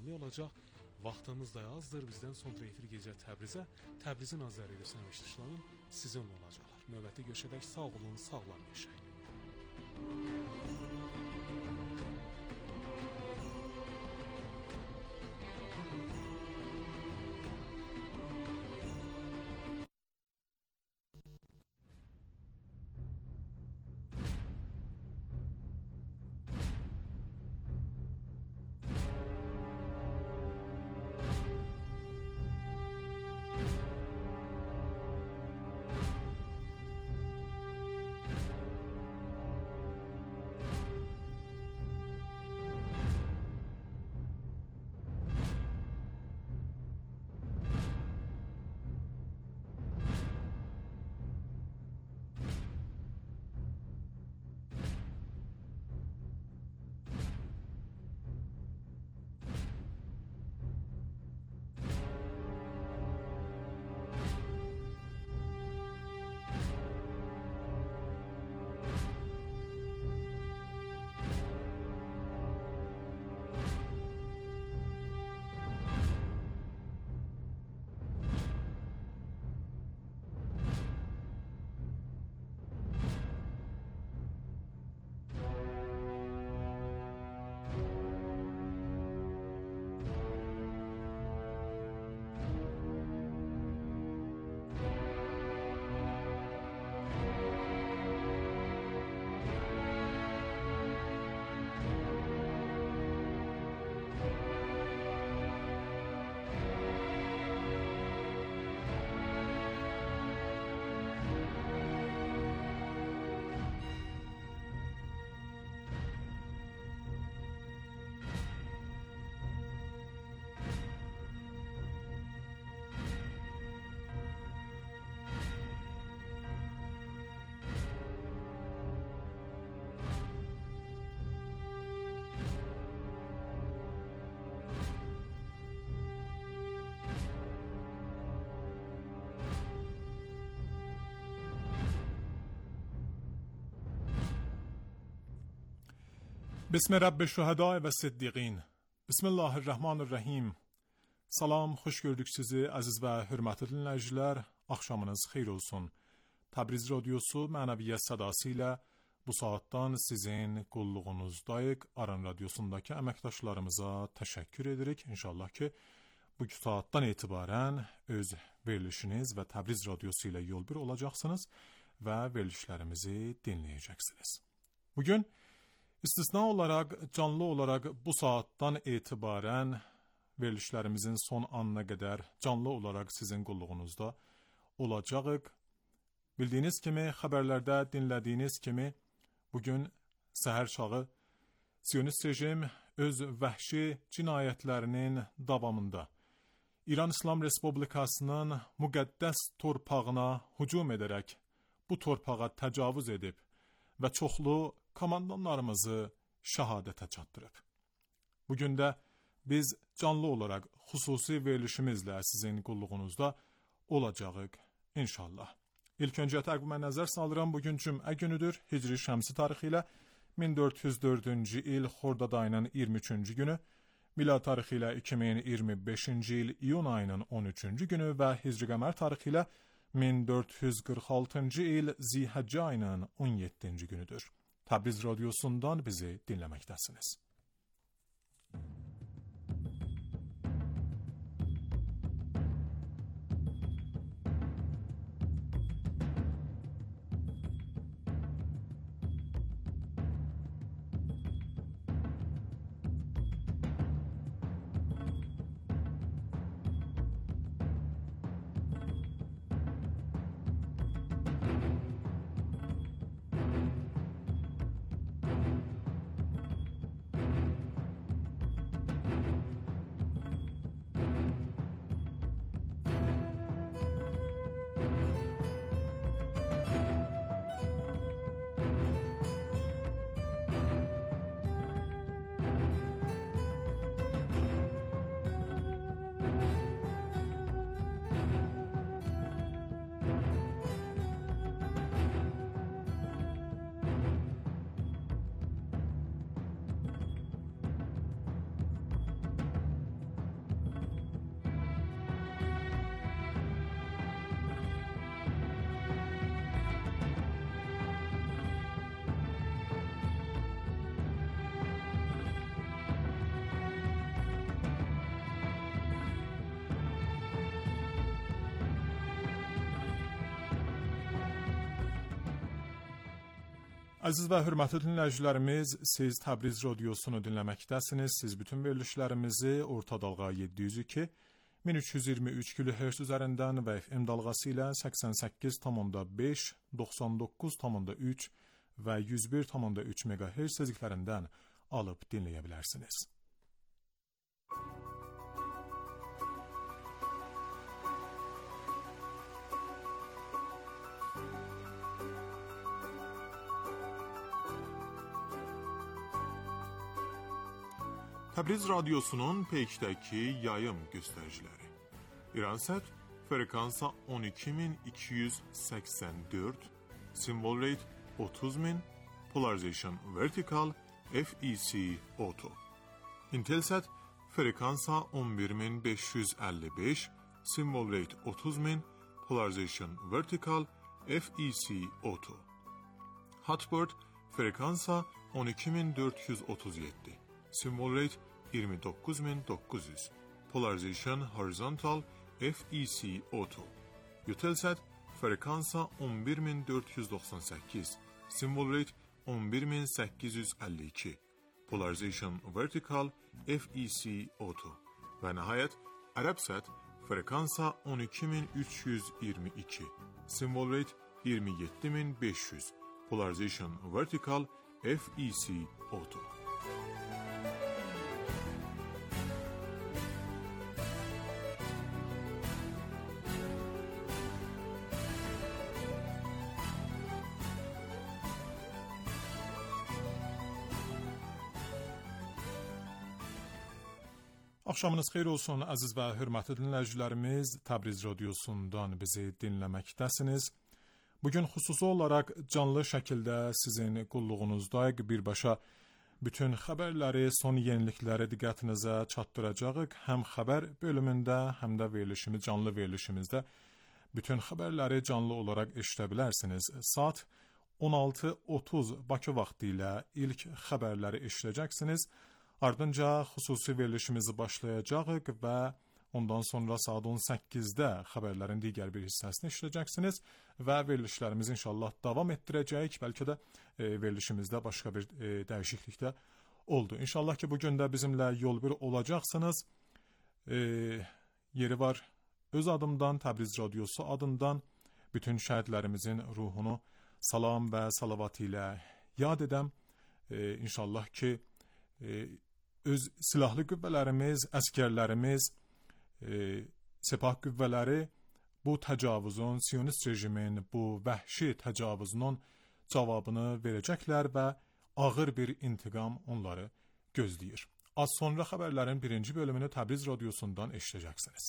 daxil olacaq. Vaxtımız da azdır. Bizdən sonra efir gecə Təbrizə, Təbrizin Azəri ilə əməkdaşlarım sizinlə olacaqlar. Növbəti görüşədək sağ olun, sağlam yaşayın. بسم رب şühəda və siddiqin. Bismillahirrahmanirrahim. Salam, xoş gördük sizi əziz və hörmətli dinləyicilər. Axşamınız xeyir olsun. Təbriz Radyosu mənəviyyət sədası ilə bu saatdan sizin qulluğunuzdayıq. Aran Radyosundakı əməkdaşlarımıza təşəkkür edirik. İnşallah ki, bu saatdan etibarən öz verilişiniz və Təbriz Radyosu ilə yol bir olacaqsınız və verilişlərimizi dinləyəcəksiniz. Bugün İstisna olarak, canlı olarak bu saattan itibaren verilişlerimizin son anına kadar canlı olarak sizin qulluğunuzda olacağıq. Bildiğiniz kimi, haberlerde dinlediğiniz kimi, bugün səhər çağı Siyonist rejim öz vəhşi cinayətlərinin davamında İran İslam Respublikasının müqəddəs torpağına hücum edərək bu torpağa təcavüz edib və çoxlu komandanlarımızı şəhadətə çatdırıb. Bugün də biz canlı olaraq xüsusi verilişimizlə sizin qulluğunuzda olacağıq inşallah. İlk öncə təqvimə nəzər salıram. Bugün cümə günüdür. Hicri şəmsi tarixi ilə 1404-cü il Xordad ayının 23-cü günü, milad tarixi ilə 2025-ci il iyun ayının 13-cü günü və Hicri qəmər tarixi ilə 1446-cı il Zilhəccə ayının 17-ci günüdür. Təbriz Radyosu'ndan bizi dinləməkdəsiniz. Əziz və hörmətli dinləyicilərimiz, siz Təbriz Radiosunu dinləməkdəsiniz. Siz bütün verilişlərimizi Orta Dalğa 702, 1323 kHz üzərindən və FM dalğası ilə 88,5, 99,3 və 101,3 MHz tezliklərindən alıb dinləyə bilərsiniz. Təbriz Radyosu'nun peykdəki yayım göstəriciləri. İransət frekansa 12284, simvol rate 30000, polarization vertikal, FEC auto. Intelsat frekansa 11555, simvol rate 30000, polarization vertikal, FEC auto. Hotbird frekansa 12437, simvol rate 29900, polarization horizontal, FEC auto. Eutelsat frekansa 11498, simvol rate 11852, polarization vertikal, FEC auto. Və nəhayət Arabsat frekansa 12322, simvol rate 27500, polarization vertikal, FEC auto. Axşamınız xeyir olsun, əziz və hörmətli dinləyicilərimiz. Təbriz Radiosundan bizi dinləməkdəsiniz. Bugün xüsusi olaraq canlı şəkildə sizin qulluğunuzdayıq. Birbaşa bütün xəbərləri, son yenilikləri diqqətinizə çatdıracağıq. Həm xəbər bölümündə, həm də verilişimiz, canlı verilişimizdə bütün xəbərləri canlı olaraq eşidə bilərsiniz. Saat 16:30 Bakı vaxtı ilə ilk xəbərləri eşidəcəksiniz. Ardınca xüsusi verilişimizi başlayacağıq və ondan sonra saat 18-də xəbərlərin digər bir hissəsini eşidəcəksiniz və verilişlərimizi inşallah davam etdirəcəyik. Bəlkə də verilişimizdə başqa bir dəyişiklik də oldu. İnşallah ki, bugün də bizimlə yol bir olacaqsınız. Yeri var öz adımdan, Təbriz Radiosu adından bütün şəhidlərimizin ruhunu salam və salavat ilə yad edəm. İnşallah ki, öz silahlı qüvvələrimiz, əskərlərimiz, sepah qüvvələri bu təcavüzün, Siyonist rejimin bu vəhşi təcavüzünün cavabını verəcəklər və ağır bir intiqam onları gözləyir. Az sonra xəbərlərin birinci bölümünü Təbriz Radiosundan eşidəcəksiniz.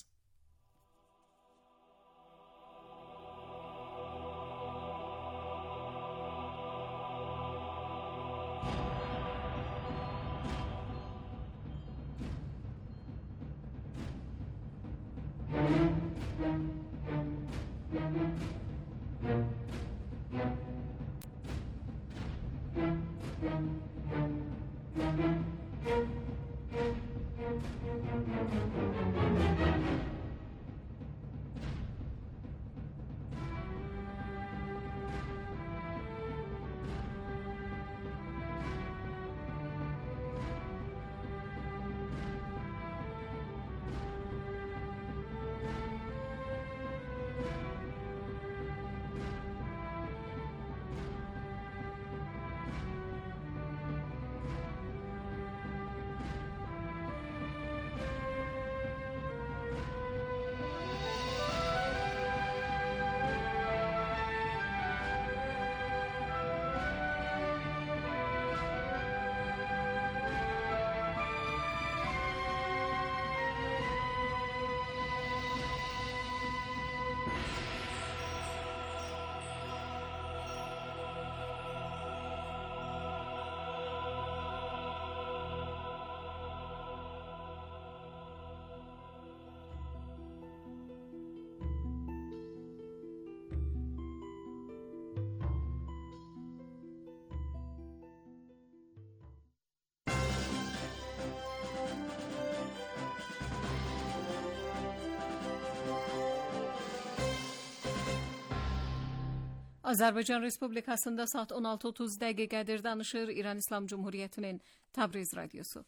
Azərbaycan Respublikasında saat 16:30 dəqiqədir danışır İran İslam Cumhuriyyətinin Təbriz radiosu.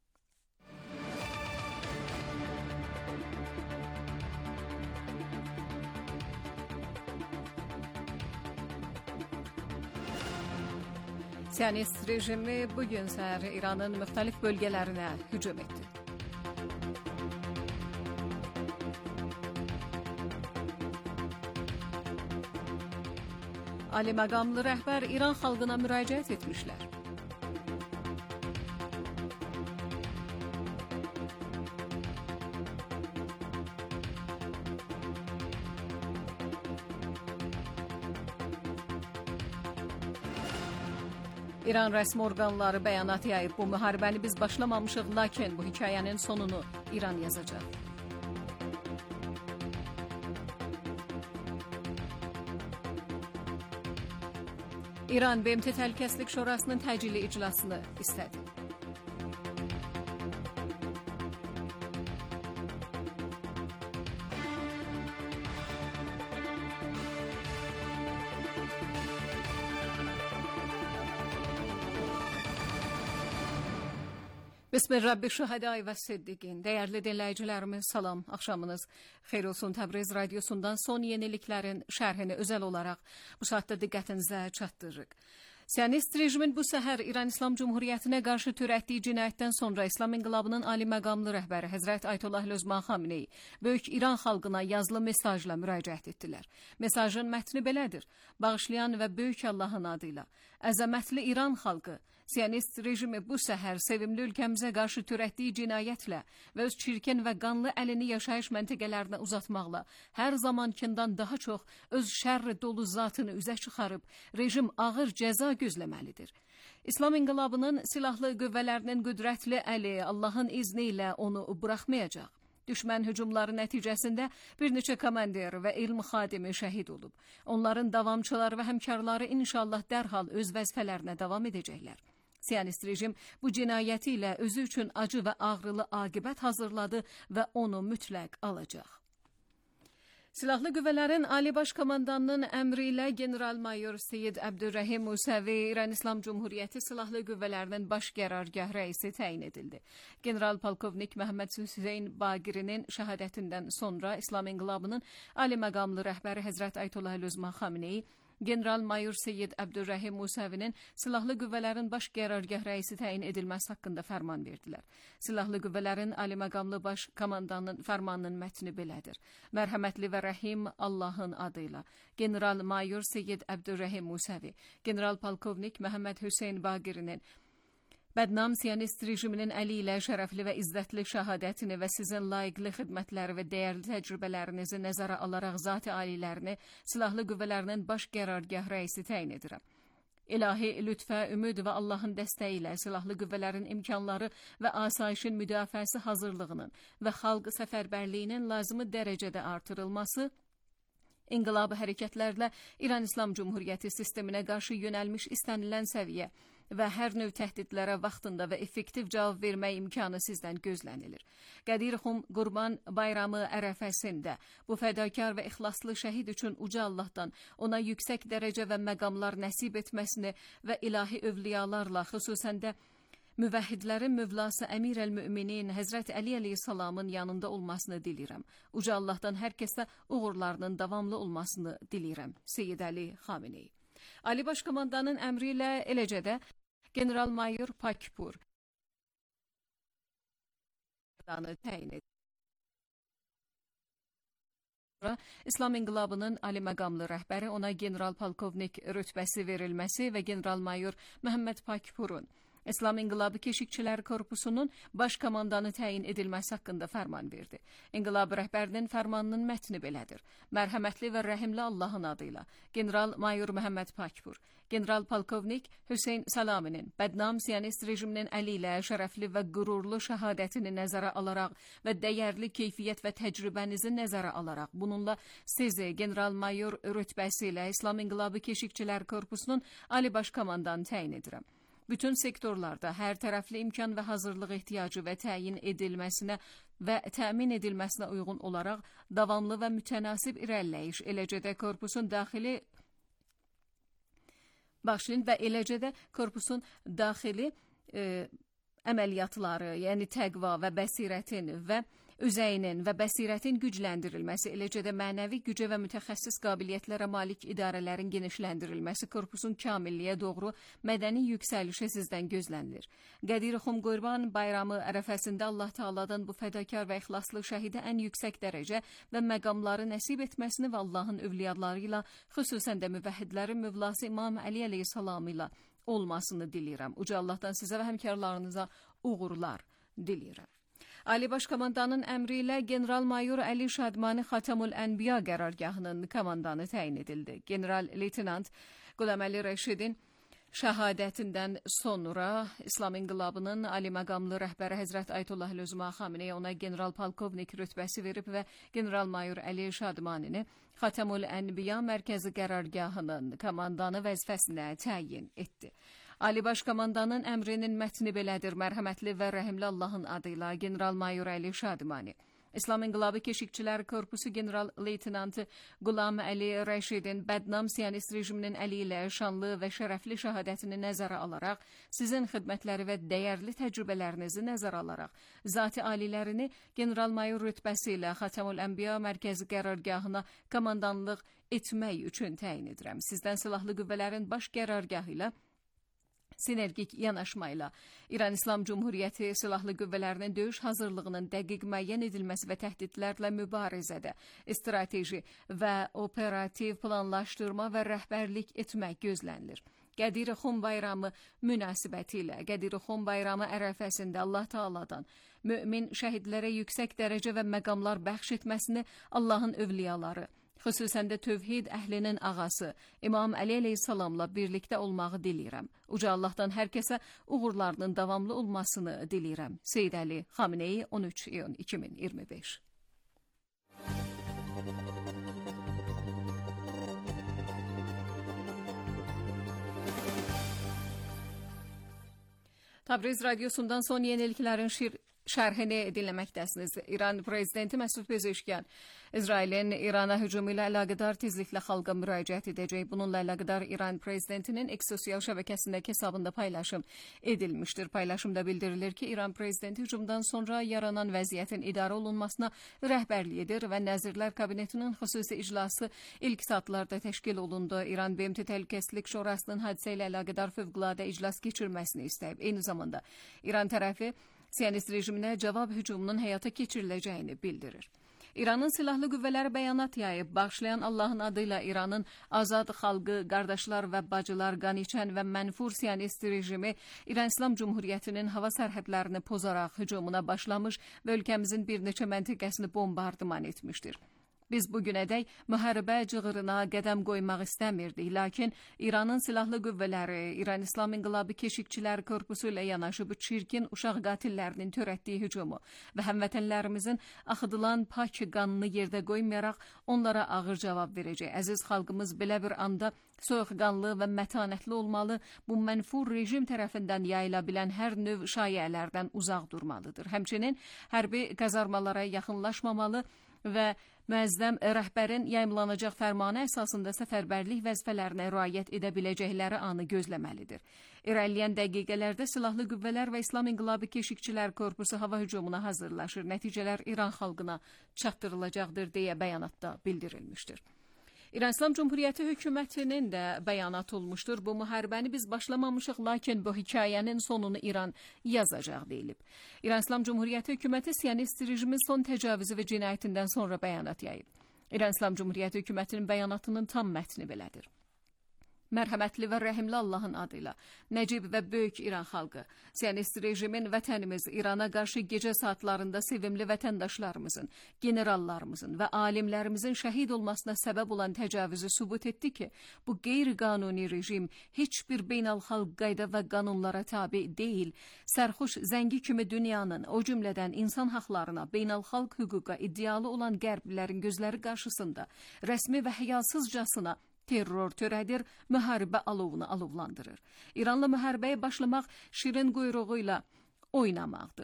Siyonist rejimi bugün səhər İranın müxtəlif bölgələrinə hücum etdi. Ali məqamlı rəhbər İran xalqına müraciət etmişlər. İran rəsmi orqanları bəyanat yayıb. Bu müharibəni biz başlamamışıq, lakin bu hekayənin sonunu İran yazacaq. İran BMT Təhlükəsizlik Şurasının təcili iclasını istədi. Bismillahirrahmanirrahim və Siddiqin. Dəyərli dinləyicilərimiz, salam, axşamınız xeyir olsun. Təbriz radiosundan son yeniliklərin şərhini özəl olaraq bu saatda diqqətinizə çatdırırıq. Siyonist rejimin bu səhər İran İslam Cumhuriyyətinə qarşı törətdiyi cinayətdən sonra İslam İnqilabının ali məqamlı rəhbəri Həzrət Ayətullah Özman Xameneyi böyük İran xalqına yazılı mesajla müraciət etdilər. Mesajın mətni belədir: Bağışlayan və böyük Allahın adıyla, əzəmətli İran xalqı, Siyonist rejimi bu səhər sevimli ölkəmizə qarşı törətdiyi cinayətlə və öz çirkin və qanlı əlini yaşayış məntəqələrinə uzatmaqla hər zamankindən daha çox öz şərri dolu zatını üzə çıxarıb rejim ağır cəza gözləməlidir. İslam İnqilabının silahlı qüvvələrinin qüdrətli əli Allahın izni ilə onu buraxmayacaq. Düşmən hücumları nəticəsində bir neçə komandir və ilm xadimi şəhid olub. Onların davamçıları və həmkarları inşallah dərhal öz vəzifələrinə davam edəcəklər. Siyonist rejim bu cinayəti ilə özü üçün acı və ağrılı aqibət hazırladı və onu mütləq alacaq. Silahlı qüvvələrin Ali Baş Komandanının əmri ilə General-Mayor Seyid Əbdürrəhim Musəvi İran İslam Cumhuriyyəti Silahlı Qüvvələrinin baş qərargah rəisi təyin edildi. General-Polkovnik Məhəmməd Hüseyn Baqirinin şəhadətindən sonra İslam İnqilabının Ali məqamlı rəhbəri Həzrət Ayətullah Özman Xameneyi General-Mayor Seyid Əbdürrəhim Musəvinin Silahlı Qüvvələrin baş qərargah rəisi təyin edilməsi haqqında fərman verdilər. Silahlı Qüvvələrin Ali məqamlı baş komandanının fərmanının mətni belədir: Mərhəmətli və rəhim Allahın adıyla, General-Mayor Seyid Əbdürrəhim Musəvi, General-Polkovnik Məhəmməd Hüseyn Baqirinin bədnam Siyonist rejiminin əli ilə şərəfli və izzətli şəhadətini və sizin layiqli xidmətləri və dəyərli təcrübələrinizi nəzərə alaraq zat-ı alilərini Silahlı Qüvvələrinin baş qərargah rəisi təyin edirəm. İlahi lütfə, ümid və Allahın dəstəyi ilə Silahlı Qüvvələrin imkanları və asayişin müdafiəsi hazırlığının və xalq səfərbərliyinin lazımı dərəcədə artırılması, İnqilabi hərəkətlərlə İran İslam Cumhuriyyəti sisteminə qarşı yönəlmiş istənilən səviyyə və hər növ təhdidlərə vaxtında və effektiv cavab vermək imkanı sizdən gözlənilir. Qədir-xum Qurban Bayramı ərəfəsində bu fədakar və ixlaslı şəhid üçün Uca Allahdan ona yüksək dərəcə və məqamlar nəsib etməsini və ilahi övliyalarla, xüsusən də müvəhhidlərin mövlası Əmir əl-Müminin Həzrət Əli əleyhissalamın yanında olmasını dilirəm. Uca Allahdan hər kəsə uğurlarının davamlı olmasını dilirəm. Seyyid Əli Xameneyi. Ali Baş Komandanın əmri ilə eləcə də General-Mayor Pakpur təyin edildi. İslam İnqilabının Ali məqamlı rəhbəri ona general-polkovnik rütbəsi verilməsi və general-mayor Məhəmməd Pakpurun İslam İnqilabı Keşikçilər Korpusunun baş komandanı təyin edilməsi haqqında fərman verdi. İnqilab rəhbərinin fərmanının mətni belədir: Mərhəmətli və rəhimli Allahın adıyla, General-Mayor Məhəmməd Pakpur, General-Polkovnik Hüseyn Salaminin bədnam Siyonist rejiminin əli ilə şərəfli və qürurlu şəhadətini nəzərə alaraq və dəyərli keyfiyyət və təcrübənizi nəzərə alaraq, bununla sizi General-Mayor rütbəsi ilə İslam İnqilabı Keşikçilər Korpusunun Ali Baş Komandanı təyin edirəm. Bütün sektorlarda hər tərəfli imkan və hazırlıq ehtiyacı və təyin edilməsinə və təmin edilməsinə uyğun olaraq davamlı və mütənasib irəliləyiş, eləcə də korpusun daxili başlayın və eləcə də korpusun daxili əməliyyatları, yəni təqva və bəsirətin və özəyinin və bəsirətin gücləndirilməsi, eləcə də mənəvi gücə və mütəxəssis qabiliyyətlərə malik idarələrin genişləndirilməsi, korpusun kamilliyə doğru mədəni yüksəlişi sizdən gözlənilir. Qədir-Xum Qurban bayramı ərəfəsində Allah Taala'dan bu fədakar və ixlaslı şəhidə ən yüksək dərəcə və məqamları nəsib etməsini və Allahın övliyaları ilə, xüsusən də müvəhhidlərin mövlası İmam Əli əleyhissalam ilə olmasını diləyirəm. Uca Allahdan sizə və həmkarlarınıza uğurlar diləyirəm. Ali Baş Komandanın əmri ilə General-Mayor Əli Şadmani Xatamul Ənbiya qərargahının komandanı təyin edildi. General-Leytenant Qulam Əli Rəşidin şəhadətindən sonra İslam İnqilabının ali məqamlı rəhbəri Həzrət Ayətullah Əlözma Xameneyi ona general-polkovnik rütbəsi verib və General-Mayor Əli Şadmanini Xatamul Ənbiya mərkəzi qərargahının komandanı vəzifəsinə təyin etdi. Ali Baş Komandanın əmrinin mətni belədir. Mərhəmətli və rəhimli Allahın adıyla General-Mayor Əli Şadmani. İslam İnqilabı Keşikçilər Korpusu General-Leytenantı Qulam Əli Rəşidin bədnam siyonist rejiminin əli ilə şanlı və şərəfli şəhadətini nəzərə alaraq, sizin xidmətləri və dəyərli təcrübələrinizi nəzərə alaraq, zati alilərini General-Mayor rütbəsi ilə Xatamul Ənbiya mərkəzi qərargahına komandanlıq etmək üçün təyin edirəm. Sizdən silahlı qüvvələrin baş qərargahı ilə sinergik yanaşmayla İran İslam Cumhuriyyəti silahlı qüvvələrinin döyüş hazırlığının dəqiq müəyyən edilməsi və təhdidlərlə mübarizədə strateji və operativ planlaşdırma və rəhbərlik etmək gözlənilir. Qədir-Xum bayramı münasibətilə Qədir-Xum bayramı ərəfəsində Allah Taala'dan mömin şəhidlərə yüksək dərəcə və məqamlar bəxş etməsini Allahın övliyaları, xüsusən də tövhid əhlinin ağası İmam Əli əleyhissalamla birlikdə olmağı diləyirəm. Uca Allahdan hər kəsə uğurlarının davamlı olmasını diləyirəm. Seyyid Əli Xameneyi 13 iyun 2025. Təbriz radiosundan son yeniliklərin şərhini dinləməkdəsiniz. İran Prezidenti Məsud Pezeşkiyan İsrailin İrana hücumu ilə əlaqədar tezliklə xalqa müraciət edəcək. Bununla əlaqədar İran Prezidentinin X sosial şəbəkəsindəki hesabında paylaşım edilmişdir. Paylaşımda bildirilir ki, İran Prezidenti hücumdan sonra yaranan vəziyyətin idarə olunmasına rəhbərlik edir və Nəzirlər Kabinetinin xüsusi iclası ilk saatlarda təşkil olundu. İran BMT Təhlükəsizlik Şurasının hadisə ilə əlaqədar fövqəladə iclas keçirməsini istəyib. Eyni zamanda İran tərəfi siyonist rejiminə cavab hücumunun həyata keçiriləcəyini bildirir. İranın silahlı qüvvələri bəyanat yayıb, bağışlayan Allahın adıyla İranın azad xalqı, qardaşlar və bacılar qan içən və mənfur siyonist rejimi İran İslam Cumhuriyyətinin hava sərhədlərini pozaraq hücumuna başlamış və ölkəmizin bir neçə məntiqəsini bombardıman etmişdir. Biz bugünədək müharibə cığırına qədəm qoymaq istəmirdik, lakin İranın silahlı qüvvələri, İran İslam İnqilabı Keşikçilər Korpusu ilə yanaşı bu çirkin uşaq qatillərinin törətdiyi hücumu və həmvətənlərimizin axıdılan pak qanını yerdə qoymayaraq onlara ağır cavab verəcək. Əziz xalqımız belə bir anda soyuqqanlı və mətanətli olmalı, bu mənfur rejim tərəfindən yayıla bilən hər növ şayələrdən uzaq durmalıdır. Həmçinin hərbi kazarmalara yaxınlaşmamalı və müəzzəm rəhbərin yayımlanacaq fərmanı əsasında səfərbərlik vəzifələrinə riayət edə biləcəkləri anı gözləməlidir. İrəliyən dəqiqələrdə silahlı qüvvələr və İslam İnqilabı Keşikçilər Korpusu hava hücumuna hazırlaşır. Nəticələr İran xalqına çatdırılacaqdır deyə bəyanatda bildirilmişdir. İran İslam Cumhuriyyəti hökumətinin də bəyanat olmuşdur. Bu müharibəni biz başlamamışıq, lakin bu hekayənin sonunu İran yazacaq deyilib. İran İslam Cumhuriyyəti hökuməti siyonist rejimin son təcavüzü və cinayətindən sonra bəyanat yayıb. İran İslam Cumhuriyyəti hökumətinin bəyanatının tam mətni belədir. Mərhəmətli və rəhimli Allahın adıyla, nəcib və böyük İran xalqı, siyonist rejimin vətənimiz İrana qarşı gecə saatlarında sevimli vətəndaşlarımızın, generallarımızın və alimlərimizin şəhid olmasına səbəb olan təcavüzü sübut etdi ki, bu qeyri-qanuni rejim heç bir beynəlxalq qayda və qanunlara tabi deyil, sərxuş zəngi kimi dünyanın, o cümlədən insan haqlarına, beynəlxalq hüquqa iddialı olan qərblilərin gözləri qarşısında rəsmi və həyasızcasına terror törədir, müharibə alovunu alovlandırır. İranla müharibəyə başlamaq şirin quyruğuyla oynamaqdır.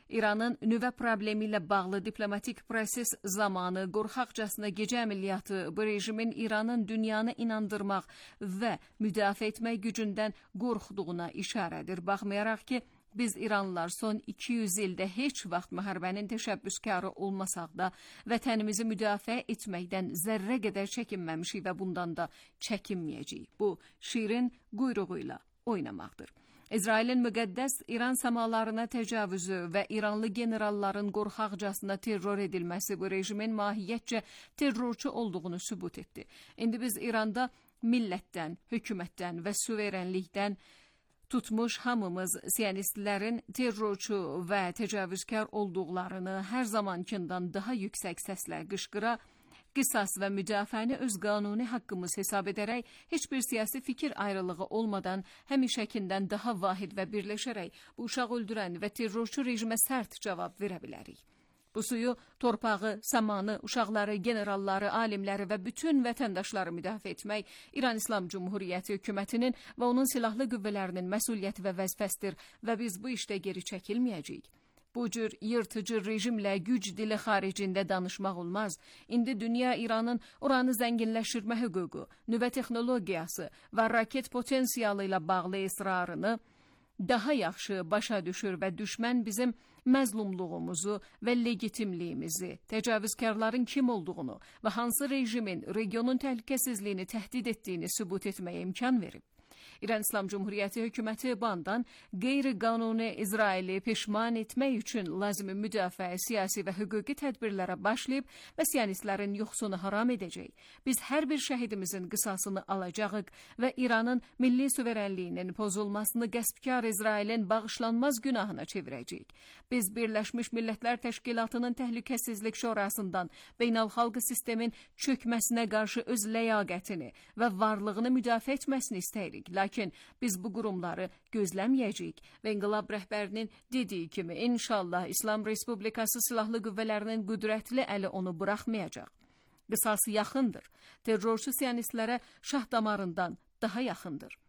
İranın nüvə problemi ilə bağlı diplomatik proses zamanı qorxaqcasına gecə əməliyyatı bu rejimin İranın dünyanı inandırmaq və müdafiə etmək gücündən qorxduğuna işarədir. Baxmayaraq ki, biz İranlılar son 200 ildə heç vaxt müharibənin təşəbbüskarı olmasaq da, vətənimizi müdafiə etməkdən zərrə qədər çəkinməmişik və bundan da çəkinməyəcəyik. Bu, şirin quyruğuyla oynamaqdır. İsrailin müqəddəs İran səmalarına təcavüzü və İranlı generalların qorxaqcasına terror edilməsi bu rejimin mahiyyətcə terrorçu olduğunu sübut etdi. İndi biz İranda millətdən, hökumətdən və suverenlikdən tutmuş hamımız siyonistlərin terrorçu və təcavüzkar olduqlarını hər zamankindən daha yüksək səslə qışqıra, qisas və müdafiəni öz qanuni haqqımız hesab edərək, heç bir siyasi fikir ayrılığı olmadan həmişəkindən daha vahid və birləşərək bu uşaq öldürən və terrorçu rejimə sərt cavab verə bilərik. Bu suyu, torpağı, samanı, uşaqları, generalları, alimləri və bütün vətəndaşları müdafiə etmək İran İslam Cumhuriyyəti hökumətinin və onun silahlı qüvvələrinin məsuliyyəti və vəzifəsidir və biz bu işdə geri çəkilməyəcəyik. Bu cür yırtıcı rejimlə güc dili xaricində danışmaq olmaz. İndi dünya İranın uranı zənginləşdirmə hüququ, nüvə texnologiyası və raket potensialı ilə bağlı israrını daha yaxşı başa düşür və düşmən bizim məzlumluğumuzu və legitimliyimizi, təcavüzkarların kim olduğunu və hansı rejimin regionun təhlükəsizliyini təhdid etdiyini sübut etməyə imkan verib. İran İslam Cumhuriyyəti hökuməti bandan qeyri-qanuni İsraili peşman etmək üçün lazımi müdafiə, siyasi və hüquqi tədbirlərə başlayıb və siyonistlərin yoxsunu haram edəcək. Biz hər bir şəhidimizin qisasını alacağıq və İranın milli suverenliyinin pozulmasını qəsbkar İsrailin bağışlanmaz günahına çevirəcəyik. Biz Birləşmiş Millətlər Təşkilatının Təhlükəsizlik Şurasından beynəlxalq sistemin çökməsinə qarşı öz ləyaqətini və varlığını müdafiə etməsini istəyirik. Lakin biz bu qurumları gözləməyəcəyik və İnqilab rəhbərinin dediyi kimi inşallah İslam Respublikası silahlı qüvvələrinin qüdrətli əli onu buraxmayacaq. Qisası yaxındır. Terrorçu siyonistlərə şah damarından daha yaxındır.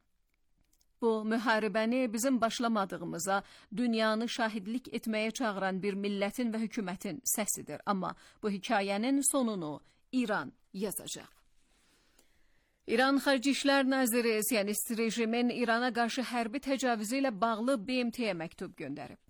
Bu, müharibəni bizim başlamadığımıza, dünyanı şahidlik etməyə çağıran bir millətin və hökumətin səsidir. Amma bu hekayənin sonunu İran yazacaq. İran Xarici İşlər Naziri siyonist rejimin İrana qarşı hərbi təcavüzü ilə bağlı BMT-yə məktub göndərib.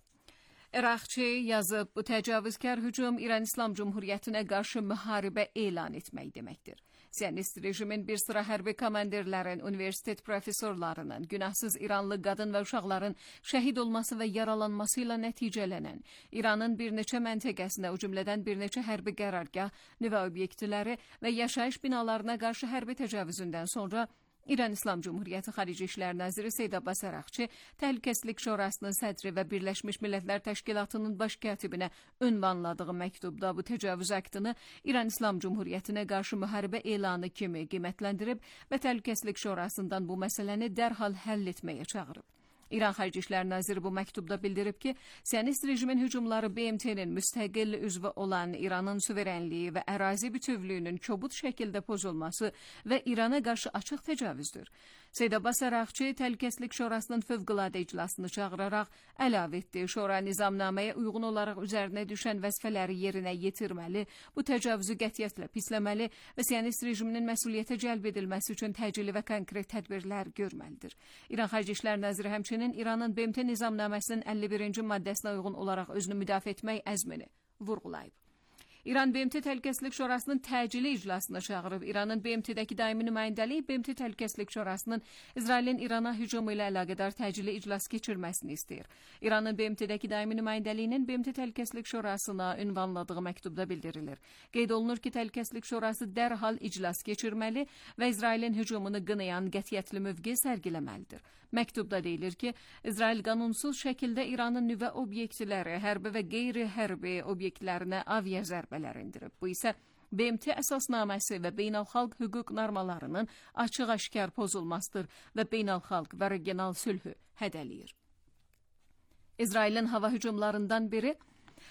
İraqçı yazıb, bu təcavüzkar hücum İran İslam Cumhuriyyətinə qarşı müharibə elan etmək deməkdir. Siyonist rejimin bir sıra hərbi komandirlərin, universitet professorlarının, günahsız İranlı qadın və uşaqların şəhid olması və yaralanması ilə nəticələnən İranın bir neçə məntəqəsinə, o cümlədən bir neçə hərbi qərargah, nüvə obyektləri və yaşayış binalarına qarşı hərbi təcavüzündən sonra İran İslam Cumhuriyyəti Xarici İşlər Naziri Seyid Abbas Əraqçı, Təhlükəsizlik Şurasının sədri və Birləşmiş Millətlər Təşkilatının baş katibinə ünvanladığı məktubda bu təcavüz aktını İran İslam Cumhuriyyətinə qarşı müharibə elanı kimi qiymətləndirib və Təhlükəsizlik Şurasından bu məsələni dərhal həll etməyə çağırıb. İran Xarici İşlər Naziri bu məktubda bildirib ki, siyonist rejimin hücumları BMT-nin müstəqil üzvü olan İranın suverenliyi və ərazi bütövlüyünün kobud şəkildə pozulması və İrana qarşı açıq təcavüzdür. Seyid Abbas Əraqçı Təhlükəsizlik Şurasının fövqəladə iclasını çağıraraq əlavə etdi. Şura nizamnaməyə uyğun olaraq üzərinə düşən vəzifələri yerinə yetirməli, bu təcavüzü qətiyyətlə pisləməli və siyonist rejiminin məsuliyyətə cəlb edilməsi üçün təcili və konkret tədbirlər görməlidir. İran Xarici İşlər Naziri həmçinin İranın BMT nizamnaməsinin 51-ci maddəsinə uyğun olaraq özünü müdafiə etmək əzmini vurğulayıb. İran BMT Təhlükəsizlik Şurasının təcili iclasına çağırıb. İranın BMT-dəki daimi nümayəndəliyi BMT Təhlükəsizlik Şurasının İsrailin İrana hücumu ilə əlaqədar təcili iclas keçirməsini istəyir. İranın BMT-dəki daimi nümayəndəliyinin BMT Təhlükəsizlik Şurasına ünvanladığı məktubda bildirilir. Qeyd olunur ki, Təhlükəsizlik Şurası dərhal iclas keçirməli və İsrailin hücumunu qınayan qətiyyətli mövqe sərgiləməlidir. Məktubda deyilir ki, İsrail qanunsuz şəkildə İranın nüvə obyektləri, hərbi və qeyri-hərbi obyektlərinə aviya zərbələr indirib. Bu isə BMT əsasnaməsi və beynəlxalq hüquq normalarının açıq-aşkar pozulmasıdır və beynəlxalq və regional sülhü hədələyir. İsrailin hava hücumlarından biri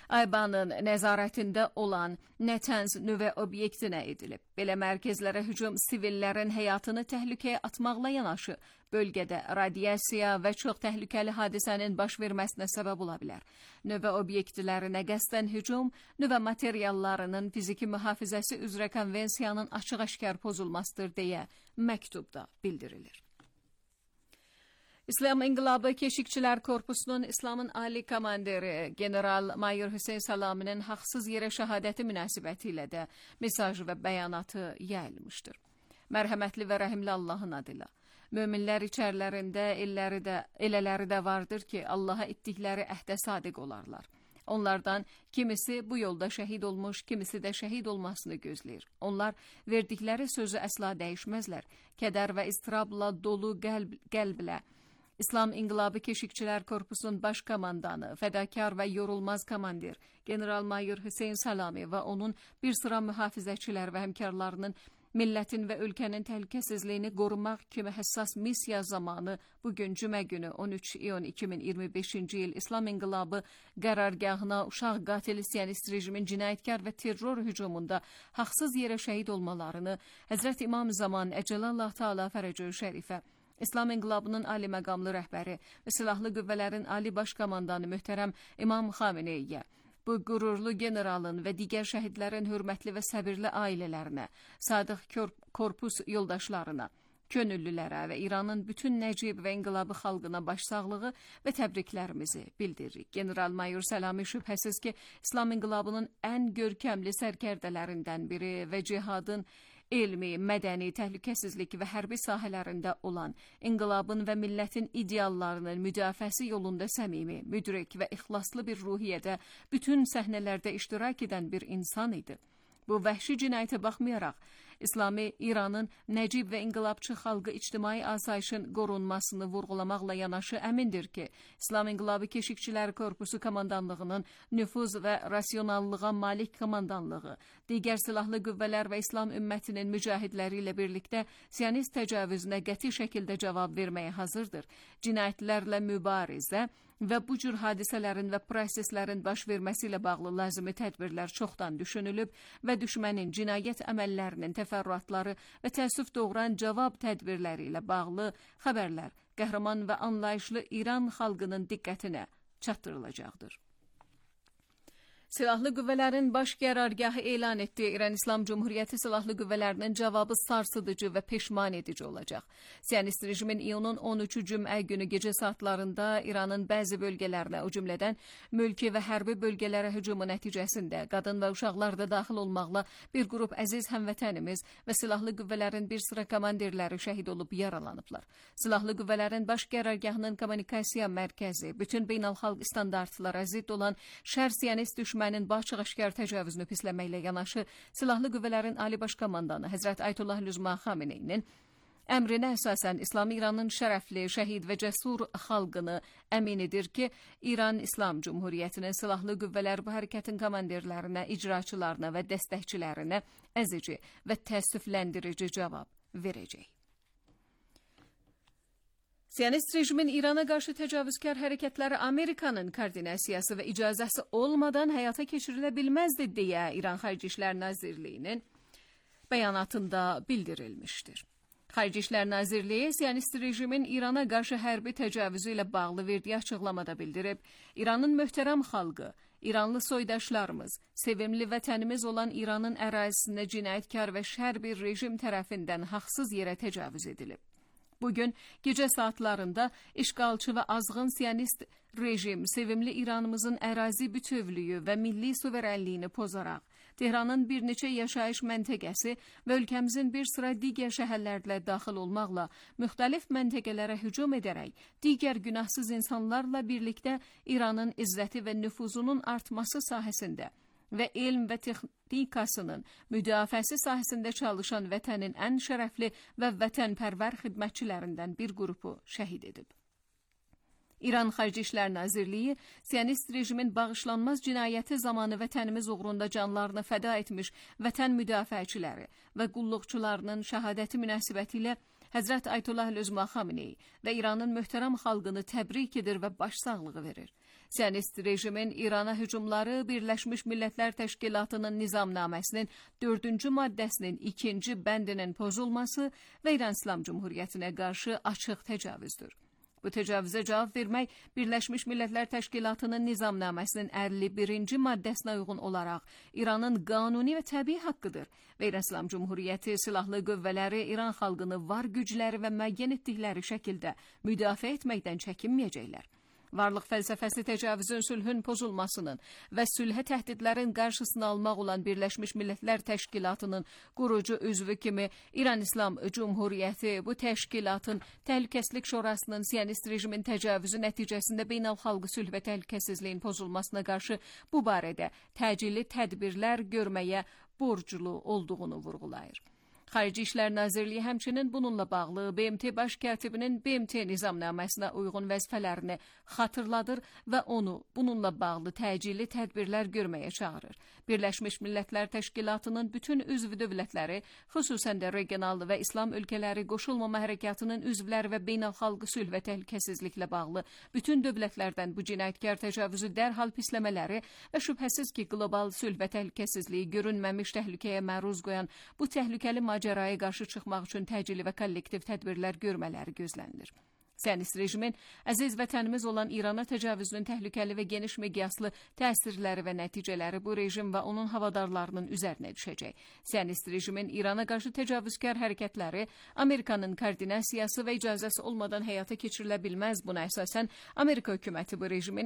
AİBA-nın nəzarətində olan Natanz nüvə obyektinə edilib. Belə mərkəzlərə hücum sivillərin həyatını təhlükəyə atmaqla yanaşı, bölgədə radiasiya və çox təhlükəli hadisənin baş verməsinə səbəb ola bilər. Nüvə obyektlərinə qəsdən hücum, nüvə materiallarının fiziki mühafizəsi üzrə konvensiyanın açıq-aşkar pozulmasıdır deyə məktubda bildirilir. İslam İnqilabı Keşikçilər Korpusunun İslamın Ali Komandiri General-Mayor Hüseyn Salaminin haqsız yerə şəhadəti münasibətilə də mesaj və bəyanatı yayılmışdır. Mərhəmətli və rəhimli Allahın adıyla. Möminlər içərlərində elələri də vardır ki, Allaha etdikləri əhdə sadiq olarlar. Onlardan kimisi bu yolda şəhid olmuş, kimisi də şəhid olmasını gözləyir. Onlar verdikləri sözü əsla dəyişməzlər. Kədər və istirabla dolu qəlblə İslam İnqilabı Keşikçilər Korpusunun baş komandanı, fədakar və yorulmaz komandir General-Mayor Hüseyn Salami və onun bir sıra mühafizəçilər və həmkarlarının millətin və ölkənin təhlükəsizliyini qorumaq kimi həssas missiya zamanı bugün cümə günü 13 iyun 2025-ci il İslam İnqilabı qərargahına uşaq qatili siyonist rejimin cinayətkar və terror hücumunda haqsız yerə şəhid olmalarını Həzrət İmam Zaman Əcəlallah Teala Fərəcü Şərifə, İslam İnqilabının ali məqamlı rəhbəri və Silahlı Qüvvələrin ali baş komandanı möhtərəm İmam Xameneyiyə, bu qürurlu generalın və digər şəhidlərin hörmətli və səbirli ailələrinə, sadıq korpus yoldaşlarına, könüllülərə və İranın bütün nəcib və inqilabı xalqına başsağlığı və təbriklərimizi bildiririk. General-Mayor Salami şübhəsiz ki, İslam İnqilabının ən görkəmli sərkərdələrindən biri və cihadın elmi, mədəni, təhlükəsizlik və hərbi sahələrində olan inqilabın və millətin ideallarının müdafiəsi yolunda səmimi, müdrik və ixlaslı bir ruhiyyədə bütün səhnələrdə iştirak edən bir insan idi. Bu vəhşi cinayətə baxmayaraq, İslami İranın nəcib və inqilabçı xalqı ictimai asayişin qorunmasını vurğulamaqla yanaşı əmindir ki, İslam İnqilabı Keşikçilər Korpusu komandanlığının nüfuz və rasionallığa malik komandanlığı, digər silahlı qüvvələr və İslam ümmətinin mücahidləri ilə birlikdə siyonist təcavüzünə qəti şəkildə cavab verməyə hazırdır. Cinayətlərlə mübarizə və bu cür hadisələrin və proseslərin baş verməsi ilə bağlı lazımi tədbirlər çoxdan düşünülüb və düşmənin cinayət əməllərinin təfərrüatları və təəssüf doğuran cavab tədbirləri ilə bağlı xəbərlər qəhrəman və anlayışlı İran xalqının diqqətinə çatdırılacaqdır. Silahlı Qüvvələrin baş qərargahı elan etdiyi İran İslam Cumhuriyyəti Silahlı Qüvvələrinin cavabı sarsıdıcı və peşman edici olacaq. Siyonist rejimin iyunun 13-cü cümə günü gecə saatlarında İranın bəzi bölgələrinə, o cümlədən mülki və hərbi bölgələrə hücumu nəticəsində qadın və uşaqlar da daxil olmaqla bir qrup əziz həmvətənimiz və Silahlı Qüvvələrin bir sıra komandirləri şəhid olub yaralanıblar. Silahlı Qüvvələrin baş qərargahının kommunikasiya mərkəzi bütün beynəlxalq standartlara zidd olan şər siyonist düşmənin açıq-aşkar təcavüzünü pisləməklə yanaşı, Silahlı Qüvvələrin Ali Baş Komandanı Həzrət Ayətullah Lüzma Xameneyinin əmrinə əsasən İslam İranın şərəfli, şəhid və cəsur xalqını əmin edir ki, İran İslam Cumhuriyyətinin Silahlı Qüvvələr bu hərəkətin komandirlərinə, icraçılarına və dəstəkçilərinə əzici və təəssüfləndirici cavab verəcək. Siyonist rejimin İrana qarşı təcavüzkar hərəkətləri Amerikanın koordinasiyası və icazəsi olmadan həyata keçirilə bilməzdi deyə İran Xarici İşlər Nazirliyinin bəyanatında bildirilmişdir. Xarici İşlər Nazirliyi Siyonist rejimin İrana qarşı hərbi təcavüzü ilə bağlı verdiyi açıqlamada bildirib, İranın möhtərəm xalqı, İranlı soydaşlarımız, sevimli vətənimiz olan İranın ərazisinə cinayətkar və şər bir rejim tərəfindən haqsız yerə təcavüz edilib. Bugün gecə saatlarında işğalçı və azğın siyonist rejim sevimli İranımızın ərazi bütövlüyü və milli suverenliyini pozaraq, Tehranın bir neçə yaşayış məntəqəsi və ölkəmizin bir sıra digər şəhərlərlə daxil olmaqla müxtəlif məntəqələrə hücum edərək, digər günahsız insanlarla birlikdə İranın izzəti və nüfuzunun artması sahəsində və elm və texnikasının müdafiəsi sahəsində çalışan vətənin ən şərəfli və vətənpərvər xidmətçilərindən bir qrupu şəhid edib. İran Xarici İşlər Nazirliyi, siyonist rejimin bağışlanmaz cinayəti zamanı vətənimiz uğrunda canlarını fəda etmiş vətən müdafiəçiləri və qulluqçularının şəhadəti münasibətilə Həzrət Ayətullah Lüzma Xameneyi və İranın möhtərəm xalqını təbrik edir və başsağlığı verir. Siyonist rejimin İrana hücumları Birleşmiş Milletler Təşkilatının nizamnaməsinin 4-cü maddəsinin 2-ci bəndinin pozulması və İran İslam Cumhuriyyətinə qarşı açıq təcavüzdür. Bu təcavüzə cavab vermək Birləşmiş Millətlər Təşkilatının nizamnaməsinin 51-ci maddəsinə uyğun olaraq İranın qanuni və təbii haqqıdır və İran İslam Cumhuriyyəti silahlı qüvvələri İran xalqını var gücləri və müəyyən etdikləri şəkildə müdafiə etməkdən çəkinməyəcəklər. Varlıq fəlsəfəsi təcavüzün, sülhün pozulmasının və sülhə təhdidlərin qarşısını almaq olan Birləşmiş Millətlər Təşkilatının qurucu üzvü kimi İran İslam Cumhuriyyəti bu təşkilatın Təhlükəsizlik Şurasının Siyonist rejimin təcavüzü nəticəsində beynəlxalqı sülh və təhlükəsizliyin pozulmasına qarşı bu barədə təcili tədbirlər görməyə borclu olduğunu vurğulayır. Xarici İşlər Nazirliyi həmçinin bununla bağlı BMT Baş Katibinin BMT nizamnaməsinə uyğun vəzifələrini xatırladır və onu bununla bağlı təcili tədbirlər görməyə çağırır. Birləşmiş Millətlər Təşkilatının bütün üzv dövlətləri, xüsusən də regional və İslam ölkələri qoşulmama hərəkatının üzvləri və beynəlxalqı sülh və təhlükəsizliklə bağlı bütün dövlətlərdən bu cinayətkar təcavüzü dərhal pisləmələri və şübhəsiz ki, qlobal sülh və təhlükəsizliyi görünməmiş təhlükəyə məruz qoyan bu təhlükəli macəraya qarşı çıxmaq üçün təcili və kollektiv tədbirlər görmələri gözlənilir. Siyonist rejimin əziz vətənimiz olan İrana təcavüzünün təhlükəli və geniş miqyaslı təsirləri və nəticələri bu rejim və onun havadarlarının üzərinə düşəcək. Siyonist rejimin İrana qarşı təcavüzkar hərəkətləri Amerikanın koordinasiyası və icazəsi olmadan həyata keçirilə bilməz. Buna əsasən Amerika hökuməti bu rejimin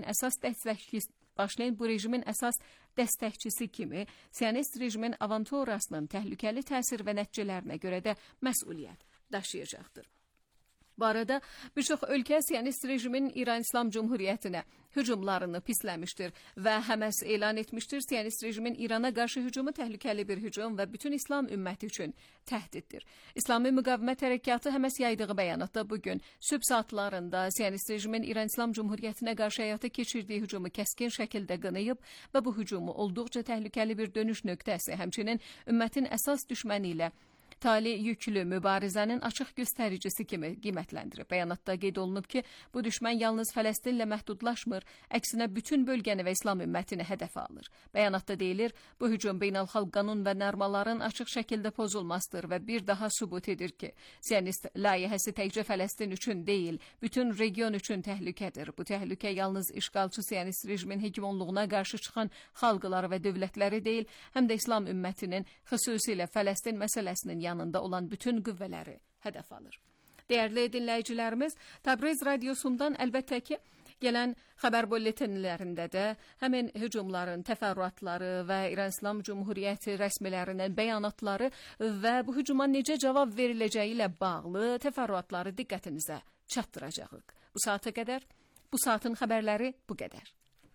əsas dəstəkçisi kimi Siyonist rejimin avanturasının təhlükəli təsir və nəticələrinə görə də məsuliyyət daşıyacaqdır. Bu arada bir çox ölkə Siyonist rejimin İran İslam Cumhuriyyətinə hücumlarını pisləmişdir və həməs elan etmişdir. Siyonist rejimin İrana qarşı hücumu təhlükəli bir hücum və bütün İslam ümməti üçün təhdiddir. İslami müqavimət hərəkatı həməs yaydığı bəyanatda bugün sübh saatlarında Siyonist rejimin İran İslam Cumhuriyyətinə qarşı həyata keçirdiyi hücumu kəskin şəkildə qınayıb və bu hücumu olduqca təhlükəli bir dönüş nöqtəsi, həmçinin ümmətin əsas düşməni ilə tali yüklü mübarizənin açıq göstəricisi kimi qiymətləndirib. Bəyanatda qeyd olunub ki, bu düşmən yalnız Fələstinlə məhdudlaşmır, əksinə bütün bölgəni və İslam ümmətini hədəfə alır. Bəyanatda deyilir, bu hücum beynəlxalq qanun və normalarının açıq şəkildə pozulmasıdır və bir daha sübut edir ki, Siyonist layihəsi təkcə Fələstin üçün deyil, bütün region üçün təhlükədir. Bu təhlükə yalnız işğalçı Siyonist rejimin hegemonluğuna qarşı çıxan xalqları və dövlətləri deyil, həm də İslam ümmətinin, xüsusilə Fələstin məsələsinin yanında olan bütün qüvvələri hədəf alır. Dəyərli dinləyicilərimiz, Təbriz radiosundan əlbəttə ki, gələn xəbər bulletinlərində də həmin hücumların təfərrüatları və İran İslam Cumhuriyyəti rəsmilərinin bəyanatları və bu hücuma necə cavab veriləcəyi ilə bağlı təfərrüatları diqqətinizə çatdıracağıq. Bu saata qədər, bu saatın xəbərləri bu qədər.